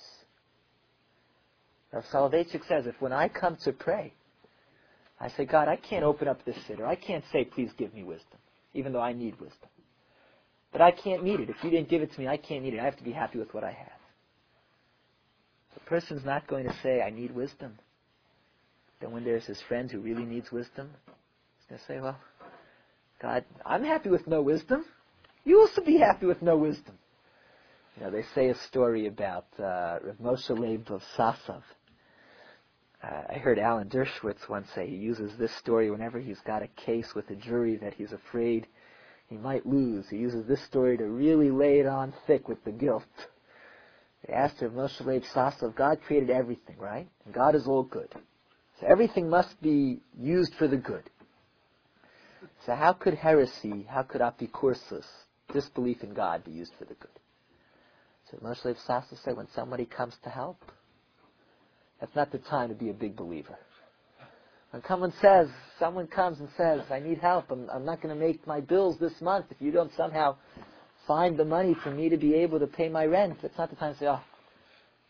Rav Soloveitchik says, if when I come to pray, I say, God, I can't open up this siddur. I can't say, please give me wisdom, even though I need wisdom. But I can't meet it. If you didn't give it to me, I can't need it. I have to be happy with what I have. The person's not going to say, I need wisdom. Then when there's his friend who really needs wisdom, he's going to say, well, God, I'm happy with no wisdom. You also be happy with no wisdom. You know, they say a story about uh, Rav Moshe Leib of Sasov. Uh, I heard Alan Dershowitz once say he uses this story whenever he's got a case with a jury that he's afraid he might lose. He uses this story to really lay it on thick with the guilt. They asked Rav Moshe Leib Sasov, God created everything, right? And God is all good. So everything must be used for the good. So how could heresy, how could apikursus, disbelief in God, be used for the good? So Moshe Leib Sasov said, when somebody comes to help, that's not the time to be a big believer. When someone says, someone comes and says, I need help, I'm, I'm not going to make my bills this month if you don't somehow find the money for me to be able to pay my rent, that's not the time to say, oh,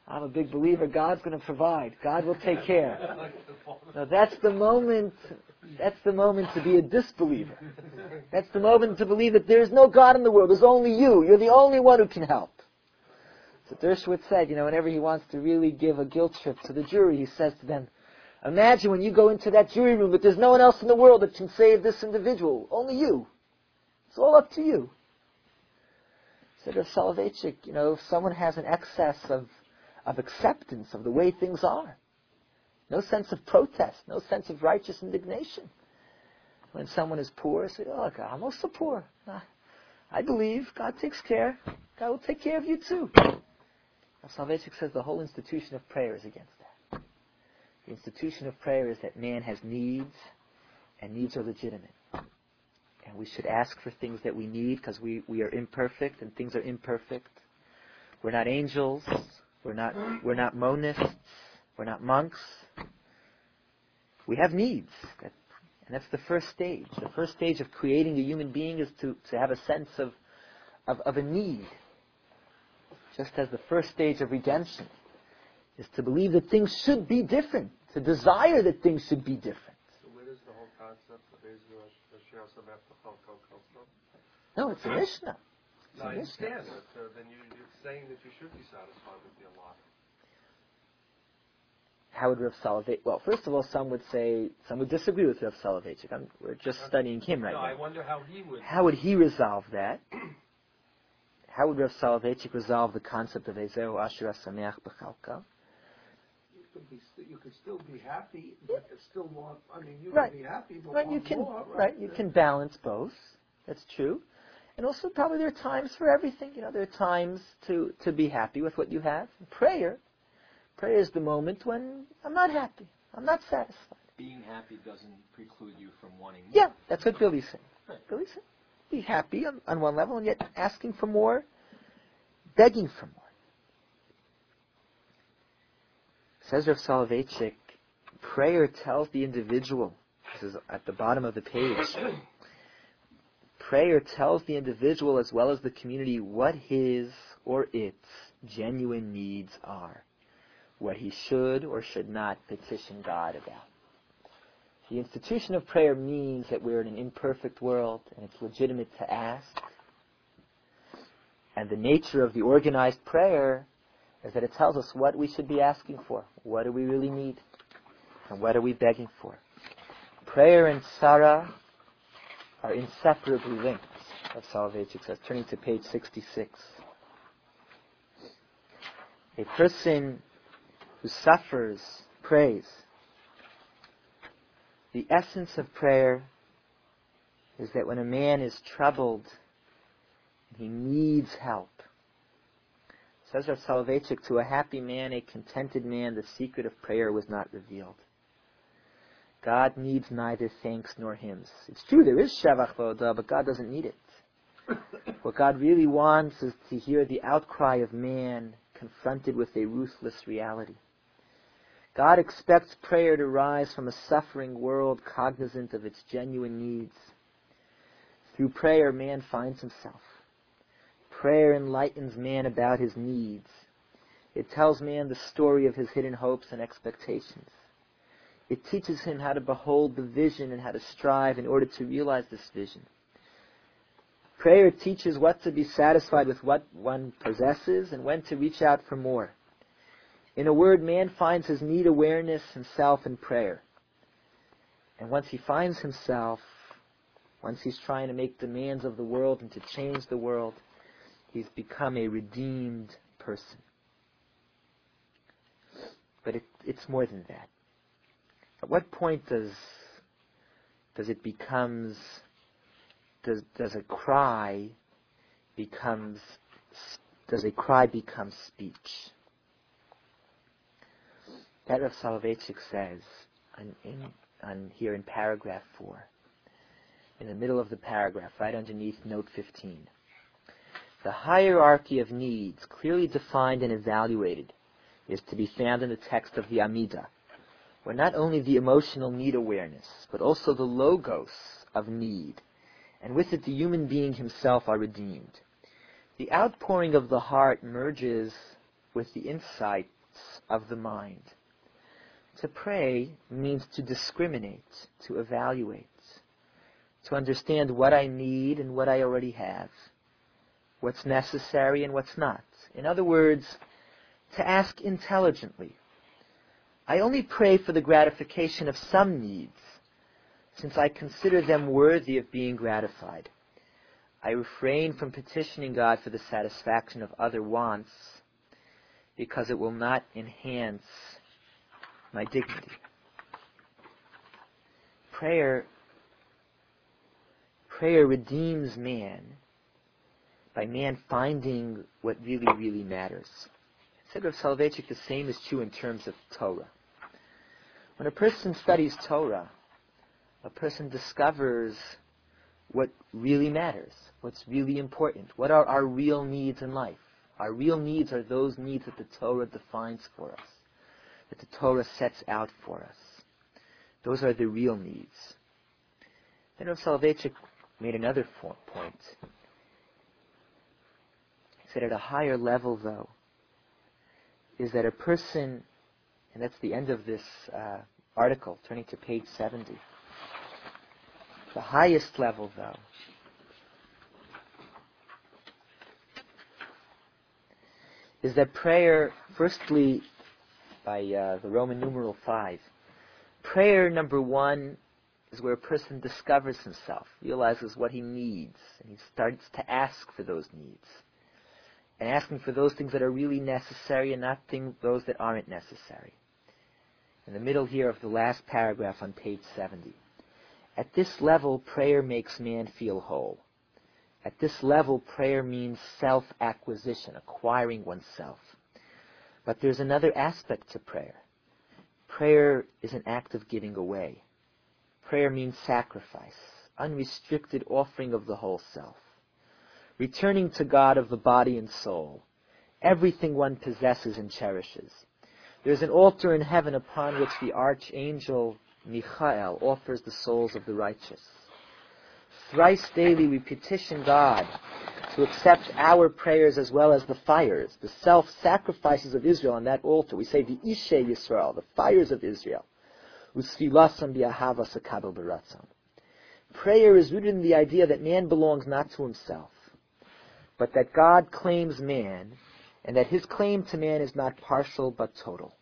I'm a big believer. God's going to provide. God will take care. Now that's the moment. That's the moment to be a disbeliever. That's the moment to believe that there is no God in the world. There's only you. You're the only one who can help. So Dershowitz said, you know, whenever he wants to really give a guilt trip to the jury, he says to them, imagine when you go into that jury room that there's no one else in the world that can save this individual. Only you. It's all up to you. Said Rav Soloveitchik, you know, if someone has an excess of, of acceptance of the way things are, no sense of protest, no sense of righteous indignation. When someone is poor, say, oh, God, I'm also poor. I believe God takes care. God will take care of you too. Rav Soloveitchik says the whole institution of prayer is against that. The institution of prayer is that man has needs, and needs are legitimate. And we should ask for things that we need because we, we are imperfect and things are imperfect. We're not angels. We're not we're not monists. We're not monks. We have needs. That, and that's the first stage. The first stage of creating a human being is to, to have a sense of, of, of a need. Just as the first stage of redemption is to believe that things should be different, to desire that things should be different. So where does the whole concept of Israel come from? No, it's a Mishnah. It's No, a I Mishnah. understand, but uh, then you, you're saying that you should be satisfied with your lot. How would Rav Soloveitchik... Well, first of all, some would say... Some would disagree with Rav Soloveitchik. I'm, we're just studying him right no, now. I wonder how he would... How would he resolve that? How would Rav Soloveitchik resolve the concept of Ezehu Asher HaSameach B'chalka? You could be, st- you could still be happy, but it's still want. I mean, you Right. can be happy, but Right, want you can, more. right, you can balance both. That's true. And also, probably there are times for everything. You know, there are times to, to be happy with what you have. Prayer, prayer is the moment when I'm not happy. I'm not satisfied. Being happy doesn't preclude you from wanting more. Yeah, that's what Billy's saying. Right. Billy's saying, be happy on, on one level, and yet asking for more, begging for more. Says Rav Soloveitchik, prayer tells the individual, this is at the bottom of the page, prayer tells the individual as well as the community what his or its genuine needs are, what he should or should not petition God about. The institution of prayer means that we're in an imperfect world and it's legitimate to ask. And the nature of the organized prayer is that it tells us what we should be asking for, what do we really need, and what are we begging for. Prayer and Sarah are inseparably linked, as Soloveitchik says, turning to page sixty-six. A person who suffers prays. The essence of prayer is that when a man is troubled, he needs help. Says Rav Soloveitchik, to a happy man, a contented man, the secret of prayer was not revealed. God needs neither thanks nor hymns. It's true, there is Shevach V'Odah, but God doesn't need it. What God really wants is to hear the outcry of man confronted with a ruthless reality. God expects prayer to rise from a suffering world cognizant of its genuine needs. Through prayer, man finds himself. Prayer enlightens man about his needs. It tells man the story of his hidden hopes and expectations. It teaches him how to behold the vision and how to strive in order to realize this vision. Prayer teaches what to be satisfied with what one possesses and when to reach out for more. In a word, man finds his need awareness himself in prayer. And once he finds himself, once he's trying to make demands of the world and to change the world, he's become a redeemed person. But it, it's more than that. At what point does does it becomes does does a cry becomes does a cry become speech? That Rav Soloveitchik says on, in, on here in paragraph four, in the middle of the paragraph, right underneath note fifteen. The hierarchy of needs, clearly defined and evaluated, is to be found in the text of the Amidah, where not only the emotional need awareness, but also the logos of need, and with it the human being himself are redeemed. The outpouring of the heart merges with the insight tastes of the mind. To pray means to discriminate, to evaluate, to understand what I need and what I already have, what's necessary and what's not. In other words, to ask intelligently. I only pray for the gratification of some needs, since I consider them worthy of being gratified. I refrain from petitioning God for the satisfaction of other wants, because it will not enhance my dignity. Prayer, prayer redeems man by man finding what really, really matters. Said Rav Soloveitchik, the same is true in terms of Torah. When a person studies Torah, a person discovers what really matters, what's really important, what are our real needs in life. Our real needs are those needs that the Torah defines for us, that the Torah sets out for us. Those are the real needs. Then Rav Soloveitchik made another point. He said at a higher level, though, is that a person, and that's the end of this uh, article, turning to page seventy. The highest level, though, is that prayer, firstly, by uh, the Roman numeral five, prayer, number one, is where a person discovers himself, realizes what he needs, and he starts to ask for those needs. And asking for those things that are really necessary and not things, those that aren't necessary. In the middle here of the last paragraph on page seventy. At this level, prayer makes man feel whole. At this level, prayer means self-acquisition, acquiring oneself. But there's another aspect to prayer. Prayer is an act of giving away. Prayer means sacrifice, unrestricted offering of the whole self. Returning to God of the body and soul, everything one possesses and cherishes. There's an altar in heaven upon which the archangel Michael offers the souls of the righteous. Thrice daily we petition God to accept our prayers as well as the fires, the self-sacrifices of Israel on that altar. We say the Ishe Yisrael, the fires of Israel. Usfilasam bi'ahava sakabel baratzon. Prayer is rooted in the idea that man belongs not to himself, but that God claims man, and that his claim to man is not partial but total.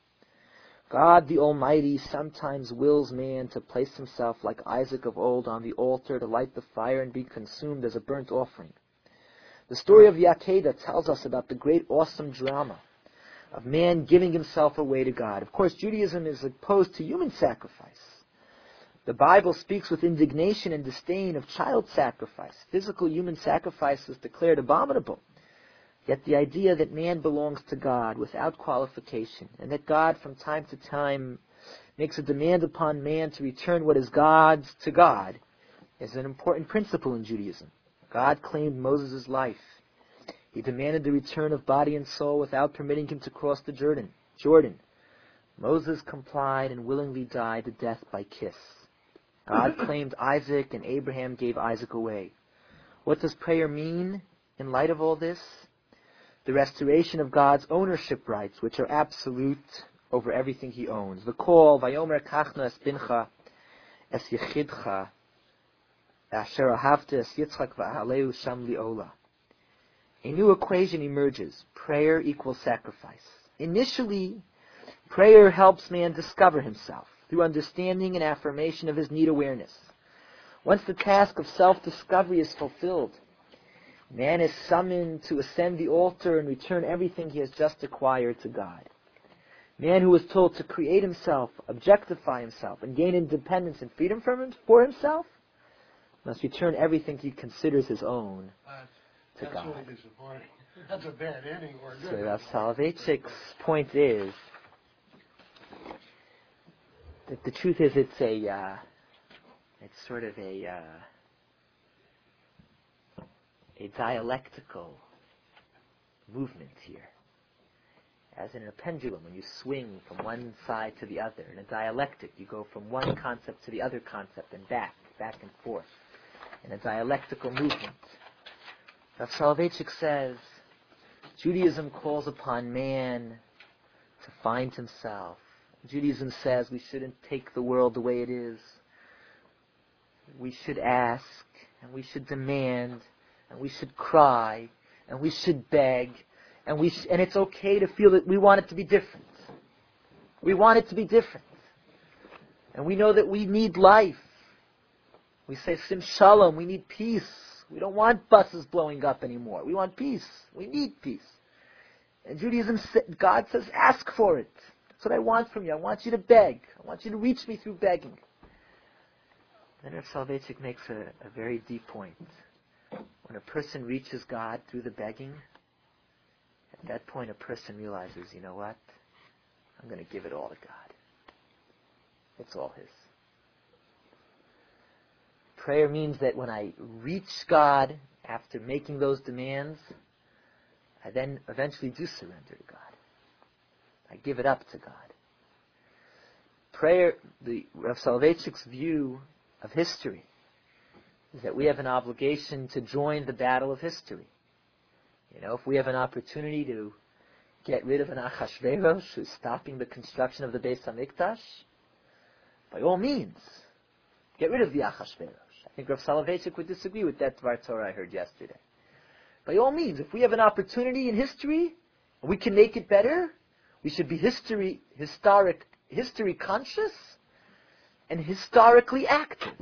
God the Almighty sometimes wills man to place himself like Isaac of old on the altar to light the fire and be consumed as a burnt offering. The story of Yaakov tells us about the great awesome drama of man giving himself away to God. Of course, Judaism is opposed to human sacrifice. The Bible speaks with indignation and disdain of child sacrifice. Physical human sacrifice is declared abominable. Yet the idea that man belongs to God without qualification, and that God from time to time makes a demand upon man to return what is God's to God, is an important principle in Judaism. God claimed Moses' life. He demanded the return of body and soul without permitting him to cross the Jordan. Jordan. Moses complied and willingly died the death by kiss. God claimed Isaac, and Abraham gave Isaac away. What does prayer mean in light of all this? The restoration of God's ownership rights, which are absolute over everything he owns. The call, Vayomer kachna es bincha es yechidcha asher ahavta es Yitzchak v'ahaleu sham li'ola. A new equation emerges. Prayer equals sacrifice. Initially, prayer helps man discover himself through understanding and affirmation of his need awareness. Once the task of self-discovery is fulfilled, man is summoned to ascend the altar and return everything he has just acquired to God. Man who was told to create himself, objectify himself, and gain independence and freedom from him, for himself, must return everything he considers his own That's, to that's God. really disappointing. That's a bad ending or a good So ending. Rav Soloveitchik's point is that the truth is it's a, uh, it's sort of a, uh, a dialectical movement here. As in a pendulum, when you swing from one side to the other. In a dialectic, you go from one concept to the other concept and back, back and forth. In a dialectical movement. Rav Soloveitchik says, Judaism calls upon man to find himself. Judaism says we shouldn't take the world the way it is. We should ask, and we should demand, and we should cry, and we should beg, and we sh- and it's okay to feel that we want it to be different. We want it to be different. And we know that we need life. We say, Sim Shalom, we need peace. We don't want buses blowing up anymore. We want peace. We need peace. And Judaism, God says, ask for it. That's what I want from you. I want you to beg. I want you to reach me through begging. Then Rav Soloveitchik makes a, a very deep point. When a person reaches God through the begging, at that point a person realizes, you know what? I'm going to give it all to God. It's all His. Prayer means that when I reach God after making those demands, I then eventually do surrender to God. I give it up to God. Prayer, the Rav Soloveitchik's view of history is that we have an obligation to join the battle of history. You know, if we have an opportunity to get rid of an Achashverosh who's stopping the construction of the Beis HaMikdash, by all means, get rid of the Achashverosh. I think Rav Soloveitchik would disagree with that Dvar Torah I heard yesterday. By all means, if we have an opportunity in history, and we can make it better, we should be history, historic, history conscious, and historically active.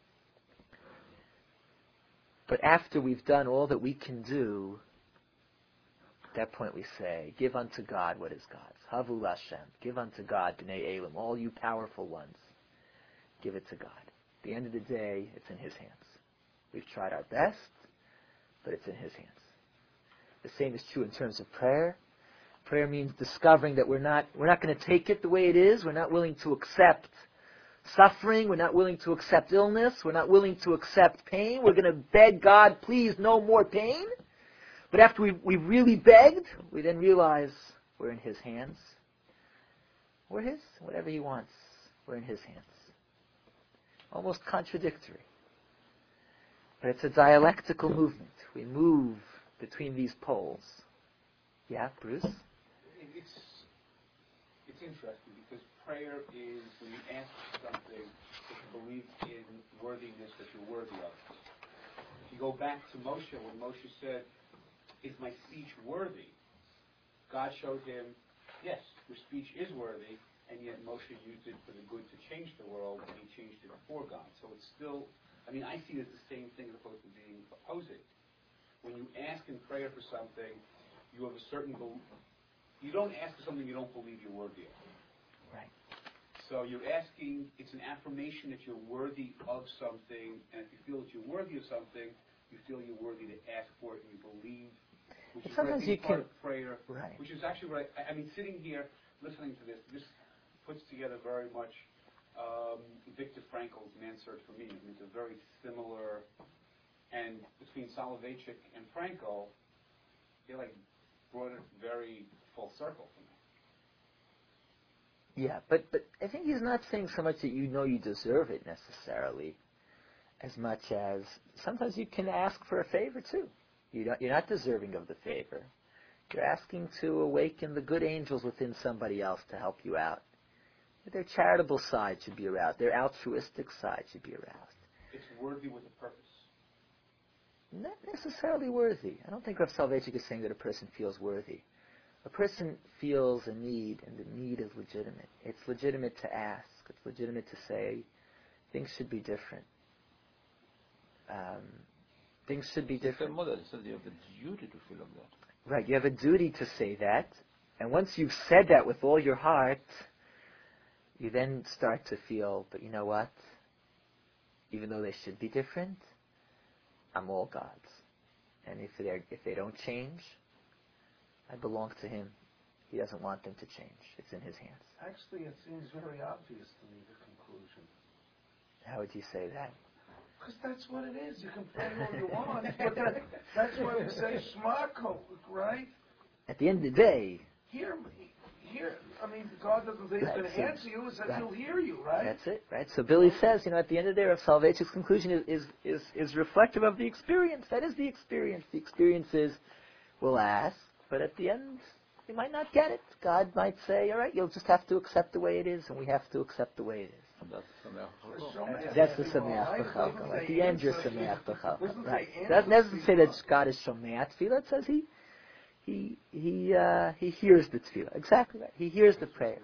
But after we've done all that we can do, at that point we say, give unto God what is God's. Havu Lashem. Give unto God, B'nai Elim, all you powerful ones. Give it to God. At the end of the day, it's in His hands. We've tried our best, but it's in His hands. The same is true in terms of prayer. Prayer means discovering that we're not we're not going to take it the way it is. We're not willing to accept suffering. We're not willing to accept illness. We're not willing to accept pain. We're going to beg God, please, no more pain. But after we've, we've really begged, we then realize we're in His hands. We're His. Whatever He wants, we're in His hands. Almost contradictory. But it's a dialectical movement. We move between these poles. Yeah, Bruce? It's, it's interesting because prayer is when you ask something that you believe in worthiness, that you're worthy of. If you go back to Moshe, when Moshe said, is my speech worthy? God showed him, yes, your speech is worthy, and yet Moshe used it for the good to change the world, and he changed it for God. So it's still, I mean, I see it as the same thing as opposed to being opposing. When you ask in prayer for something, you have a certain belief. You don't ask for something you don't believe you're worthy of. Right. So you're asking, it's an affirmation that you're worthy of something, and if you feel that you're worthy of something, you feel you're worthy to ask for it, and you believe, which is Sometimes what I you think part can, of prayer, right. which is actually what I, I mean, sitting here, listening to this, this puts together very much um, Viktor Frankl's Man's Search for Meaning. I mean, it's a very similar, and between Soloveitchik and Frankl, they like brought it very full circle for me. Yeah, but, but I think he's not saying so much that you know you deserve it necessarily, as much as sometimes you can ask for a favor too. You don't, you're not deserving of the favor. You're asking to awaken the good angels within somebody else to help you out. Their charitable side should be aroused. Their altruistic side should be aroused. It's worthy with a purpose. Not necessarily worthy. I don't think Rav Soloveitchik is saying that a person feels worthy. A person feels a need, and the need is legitimate. It's legitimate to ask. It's legitimate to say, things should be different. Um, things should be different. Mother said you have a duty to feel of that. Right, you have a duty to say that. And once you've said that with all your heart, you then start to feel, but you know what? Even though they should be different, I'm all God's. And if they if they don't change, I belong to Him. He doesn't want them to change. It's in His hands. Actually, it seems very obvious to me, the conclusion. How would you say that? Because that's what it is. You can pray all you want, but that, that's why we say Shema, right? At the end of the day, Hear me. Hear. I mean, God doesn't say He's Right, going to so- answer you. He says right. He'll hear you, right? that's it, right? So Billy says, you know, at the end of the day, Rav Soloveitchik's conclusion is, is, is, is reflective of the experience. That is the experience. The experience is, we'll ask, but at the end, We might not get it. God might say, all right, you'll just have to accept the way it is, and we have to accept the way it is. That's the Sameach B'Chalka. At the end, you're Sameach B'Chalka. Right. That doesn't say that God is Shomei Tefillah. It says he, he, he, uh, he hears the Tefillah. Exactly right. He hears the prayers.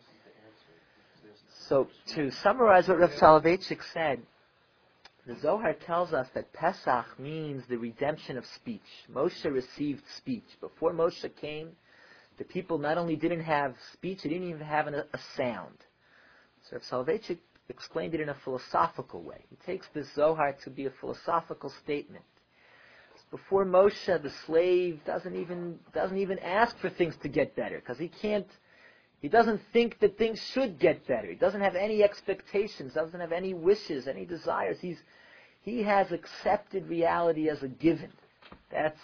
So, to summarize what Rav Soloveitchik said, the Zohar tells us that Pesach means the redemption of speech. Moshe received speech. Before Moshe came, the people not only didn't have speech, they didn't even have an, a sound. So Rav Soloveitchik explained it in a philosophical way. He takes this Zohar to be a philosophical statement. Before Moshe, the slave doesn't even doesn't even ask for things to get better, because he can't. He doesn't think that things should get better. He doesn't have any expectations. Doesn't have any wishes, any desires. He's he has accepted reality as a given. That's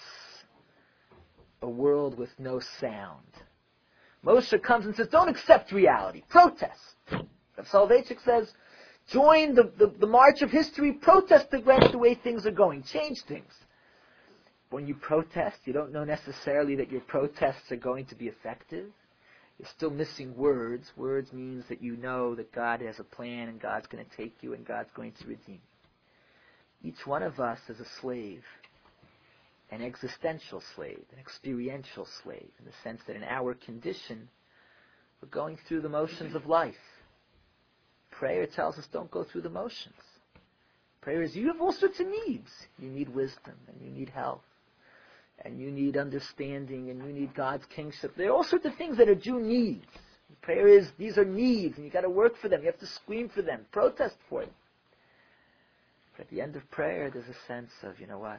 a world with no sound. Moshe comes and says, "Don't accept reality. Protest." Rav Soloveitchik says, join the, the, the march of history, protest against the way things are going, change things. When you protest, you don't know necessarily that your protests are going to be effective. You're still missing words. Words means that you know that God has a plan and God's going to take you and God's going to redeem you. Each one of us is a slave, an existential slave, an experiential slave, in the sense that in our condition, we're going through the motions of life. Prayer tells us don't go through the motions. Prayer is you have all sorts of needs. You need wisdom, and you need health, and you need understanding, and you need God's kingship. There are all sorts of things that a Jew needs. Prayer is, these are needs, and you've got to work for them. You have to scream for them, protest for them. But at the end of prayer, there's a sense of, you know what?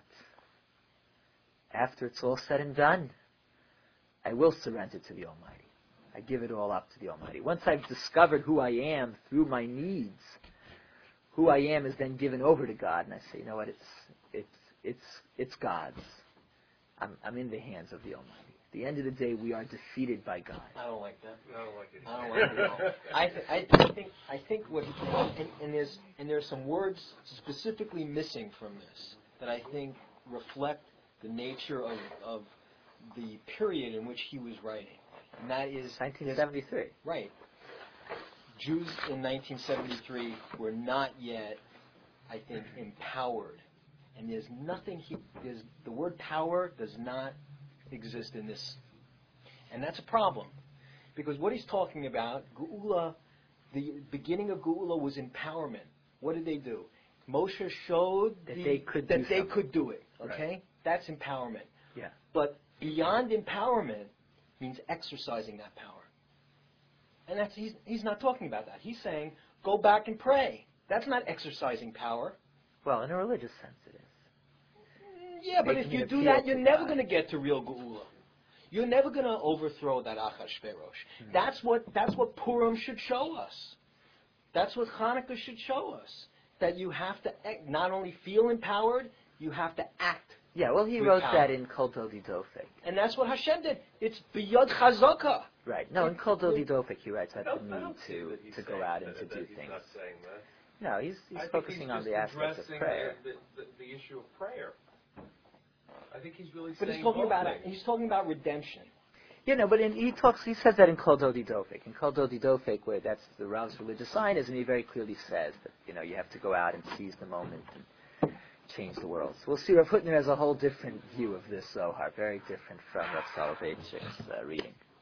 After it's all said and done, I will surrender to the Almighty. I give it all up to the Almighty. Once I've discovered who I am through my needs, who I am is then given over to God, and I say, you know what? It's it's it's it's God's. I'm I'm in the hands of the Almighty. At the end of the day, we are defeated by God. I don't like that. I don't like it. I don't like it at all. I, th- I, I think I think what and, and there's and there's some words specifically missing from this that I think reflect the nature of of the period in which he was writing. And that is nineteen seventy-three. Right. Jews in nineteen seventy-three were not yet, I think, empowered. And there's nothing, he, there's, the word power does not exist in this. And that's a problem. Because what he's talking about, Geula, the beginning of Geula was empowerment. What did they do? Moshe showed that the, they could that do they something. could do it. Okay? Right. That's empowerment. Yeah. But beyond empowerment means exercising that power. And that's he's, he's not talking about that. He's saying, go back and pray. That's not exercising power. Well, in a religious sense it is. Yeah, but Making if you an do appeal that, you're to never God. going to get to real Geula. You're never going to overthrow that Achashverosh. Mm-hmm. That's what that's what Purim should show us. That's what Hanukkah should show us. That you have to act, not only feel empowered, you have to act. Yeah, well, he with wrote power. that in Kol Dodi Dofek. And that's what Hashem did. It's biyod chazaka. Right. No, in Kol Dodi Dofek he writes I about don't, the I need don't see to, that he's to go saying out that, and to that do he's things. not saying that. No, he's, he's I think focusing he's on the just aspect of addressing prayer. The, the, the issue of prayer. I think he's really But saying he's talking both about things. he's talking about redemption. Yeah, no, but in, he talks. He says that in Kol Dodi Dofek. In Kol Dodi Dofek, where that's the Rav's religious sign is, and he very clearly says that you know you have to go out and seize the moment and change the world. So we'll see. Rav Hutner has a whole different view of this Zohar, very different from Rav Soloveitchik's uh, reading.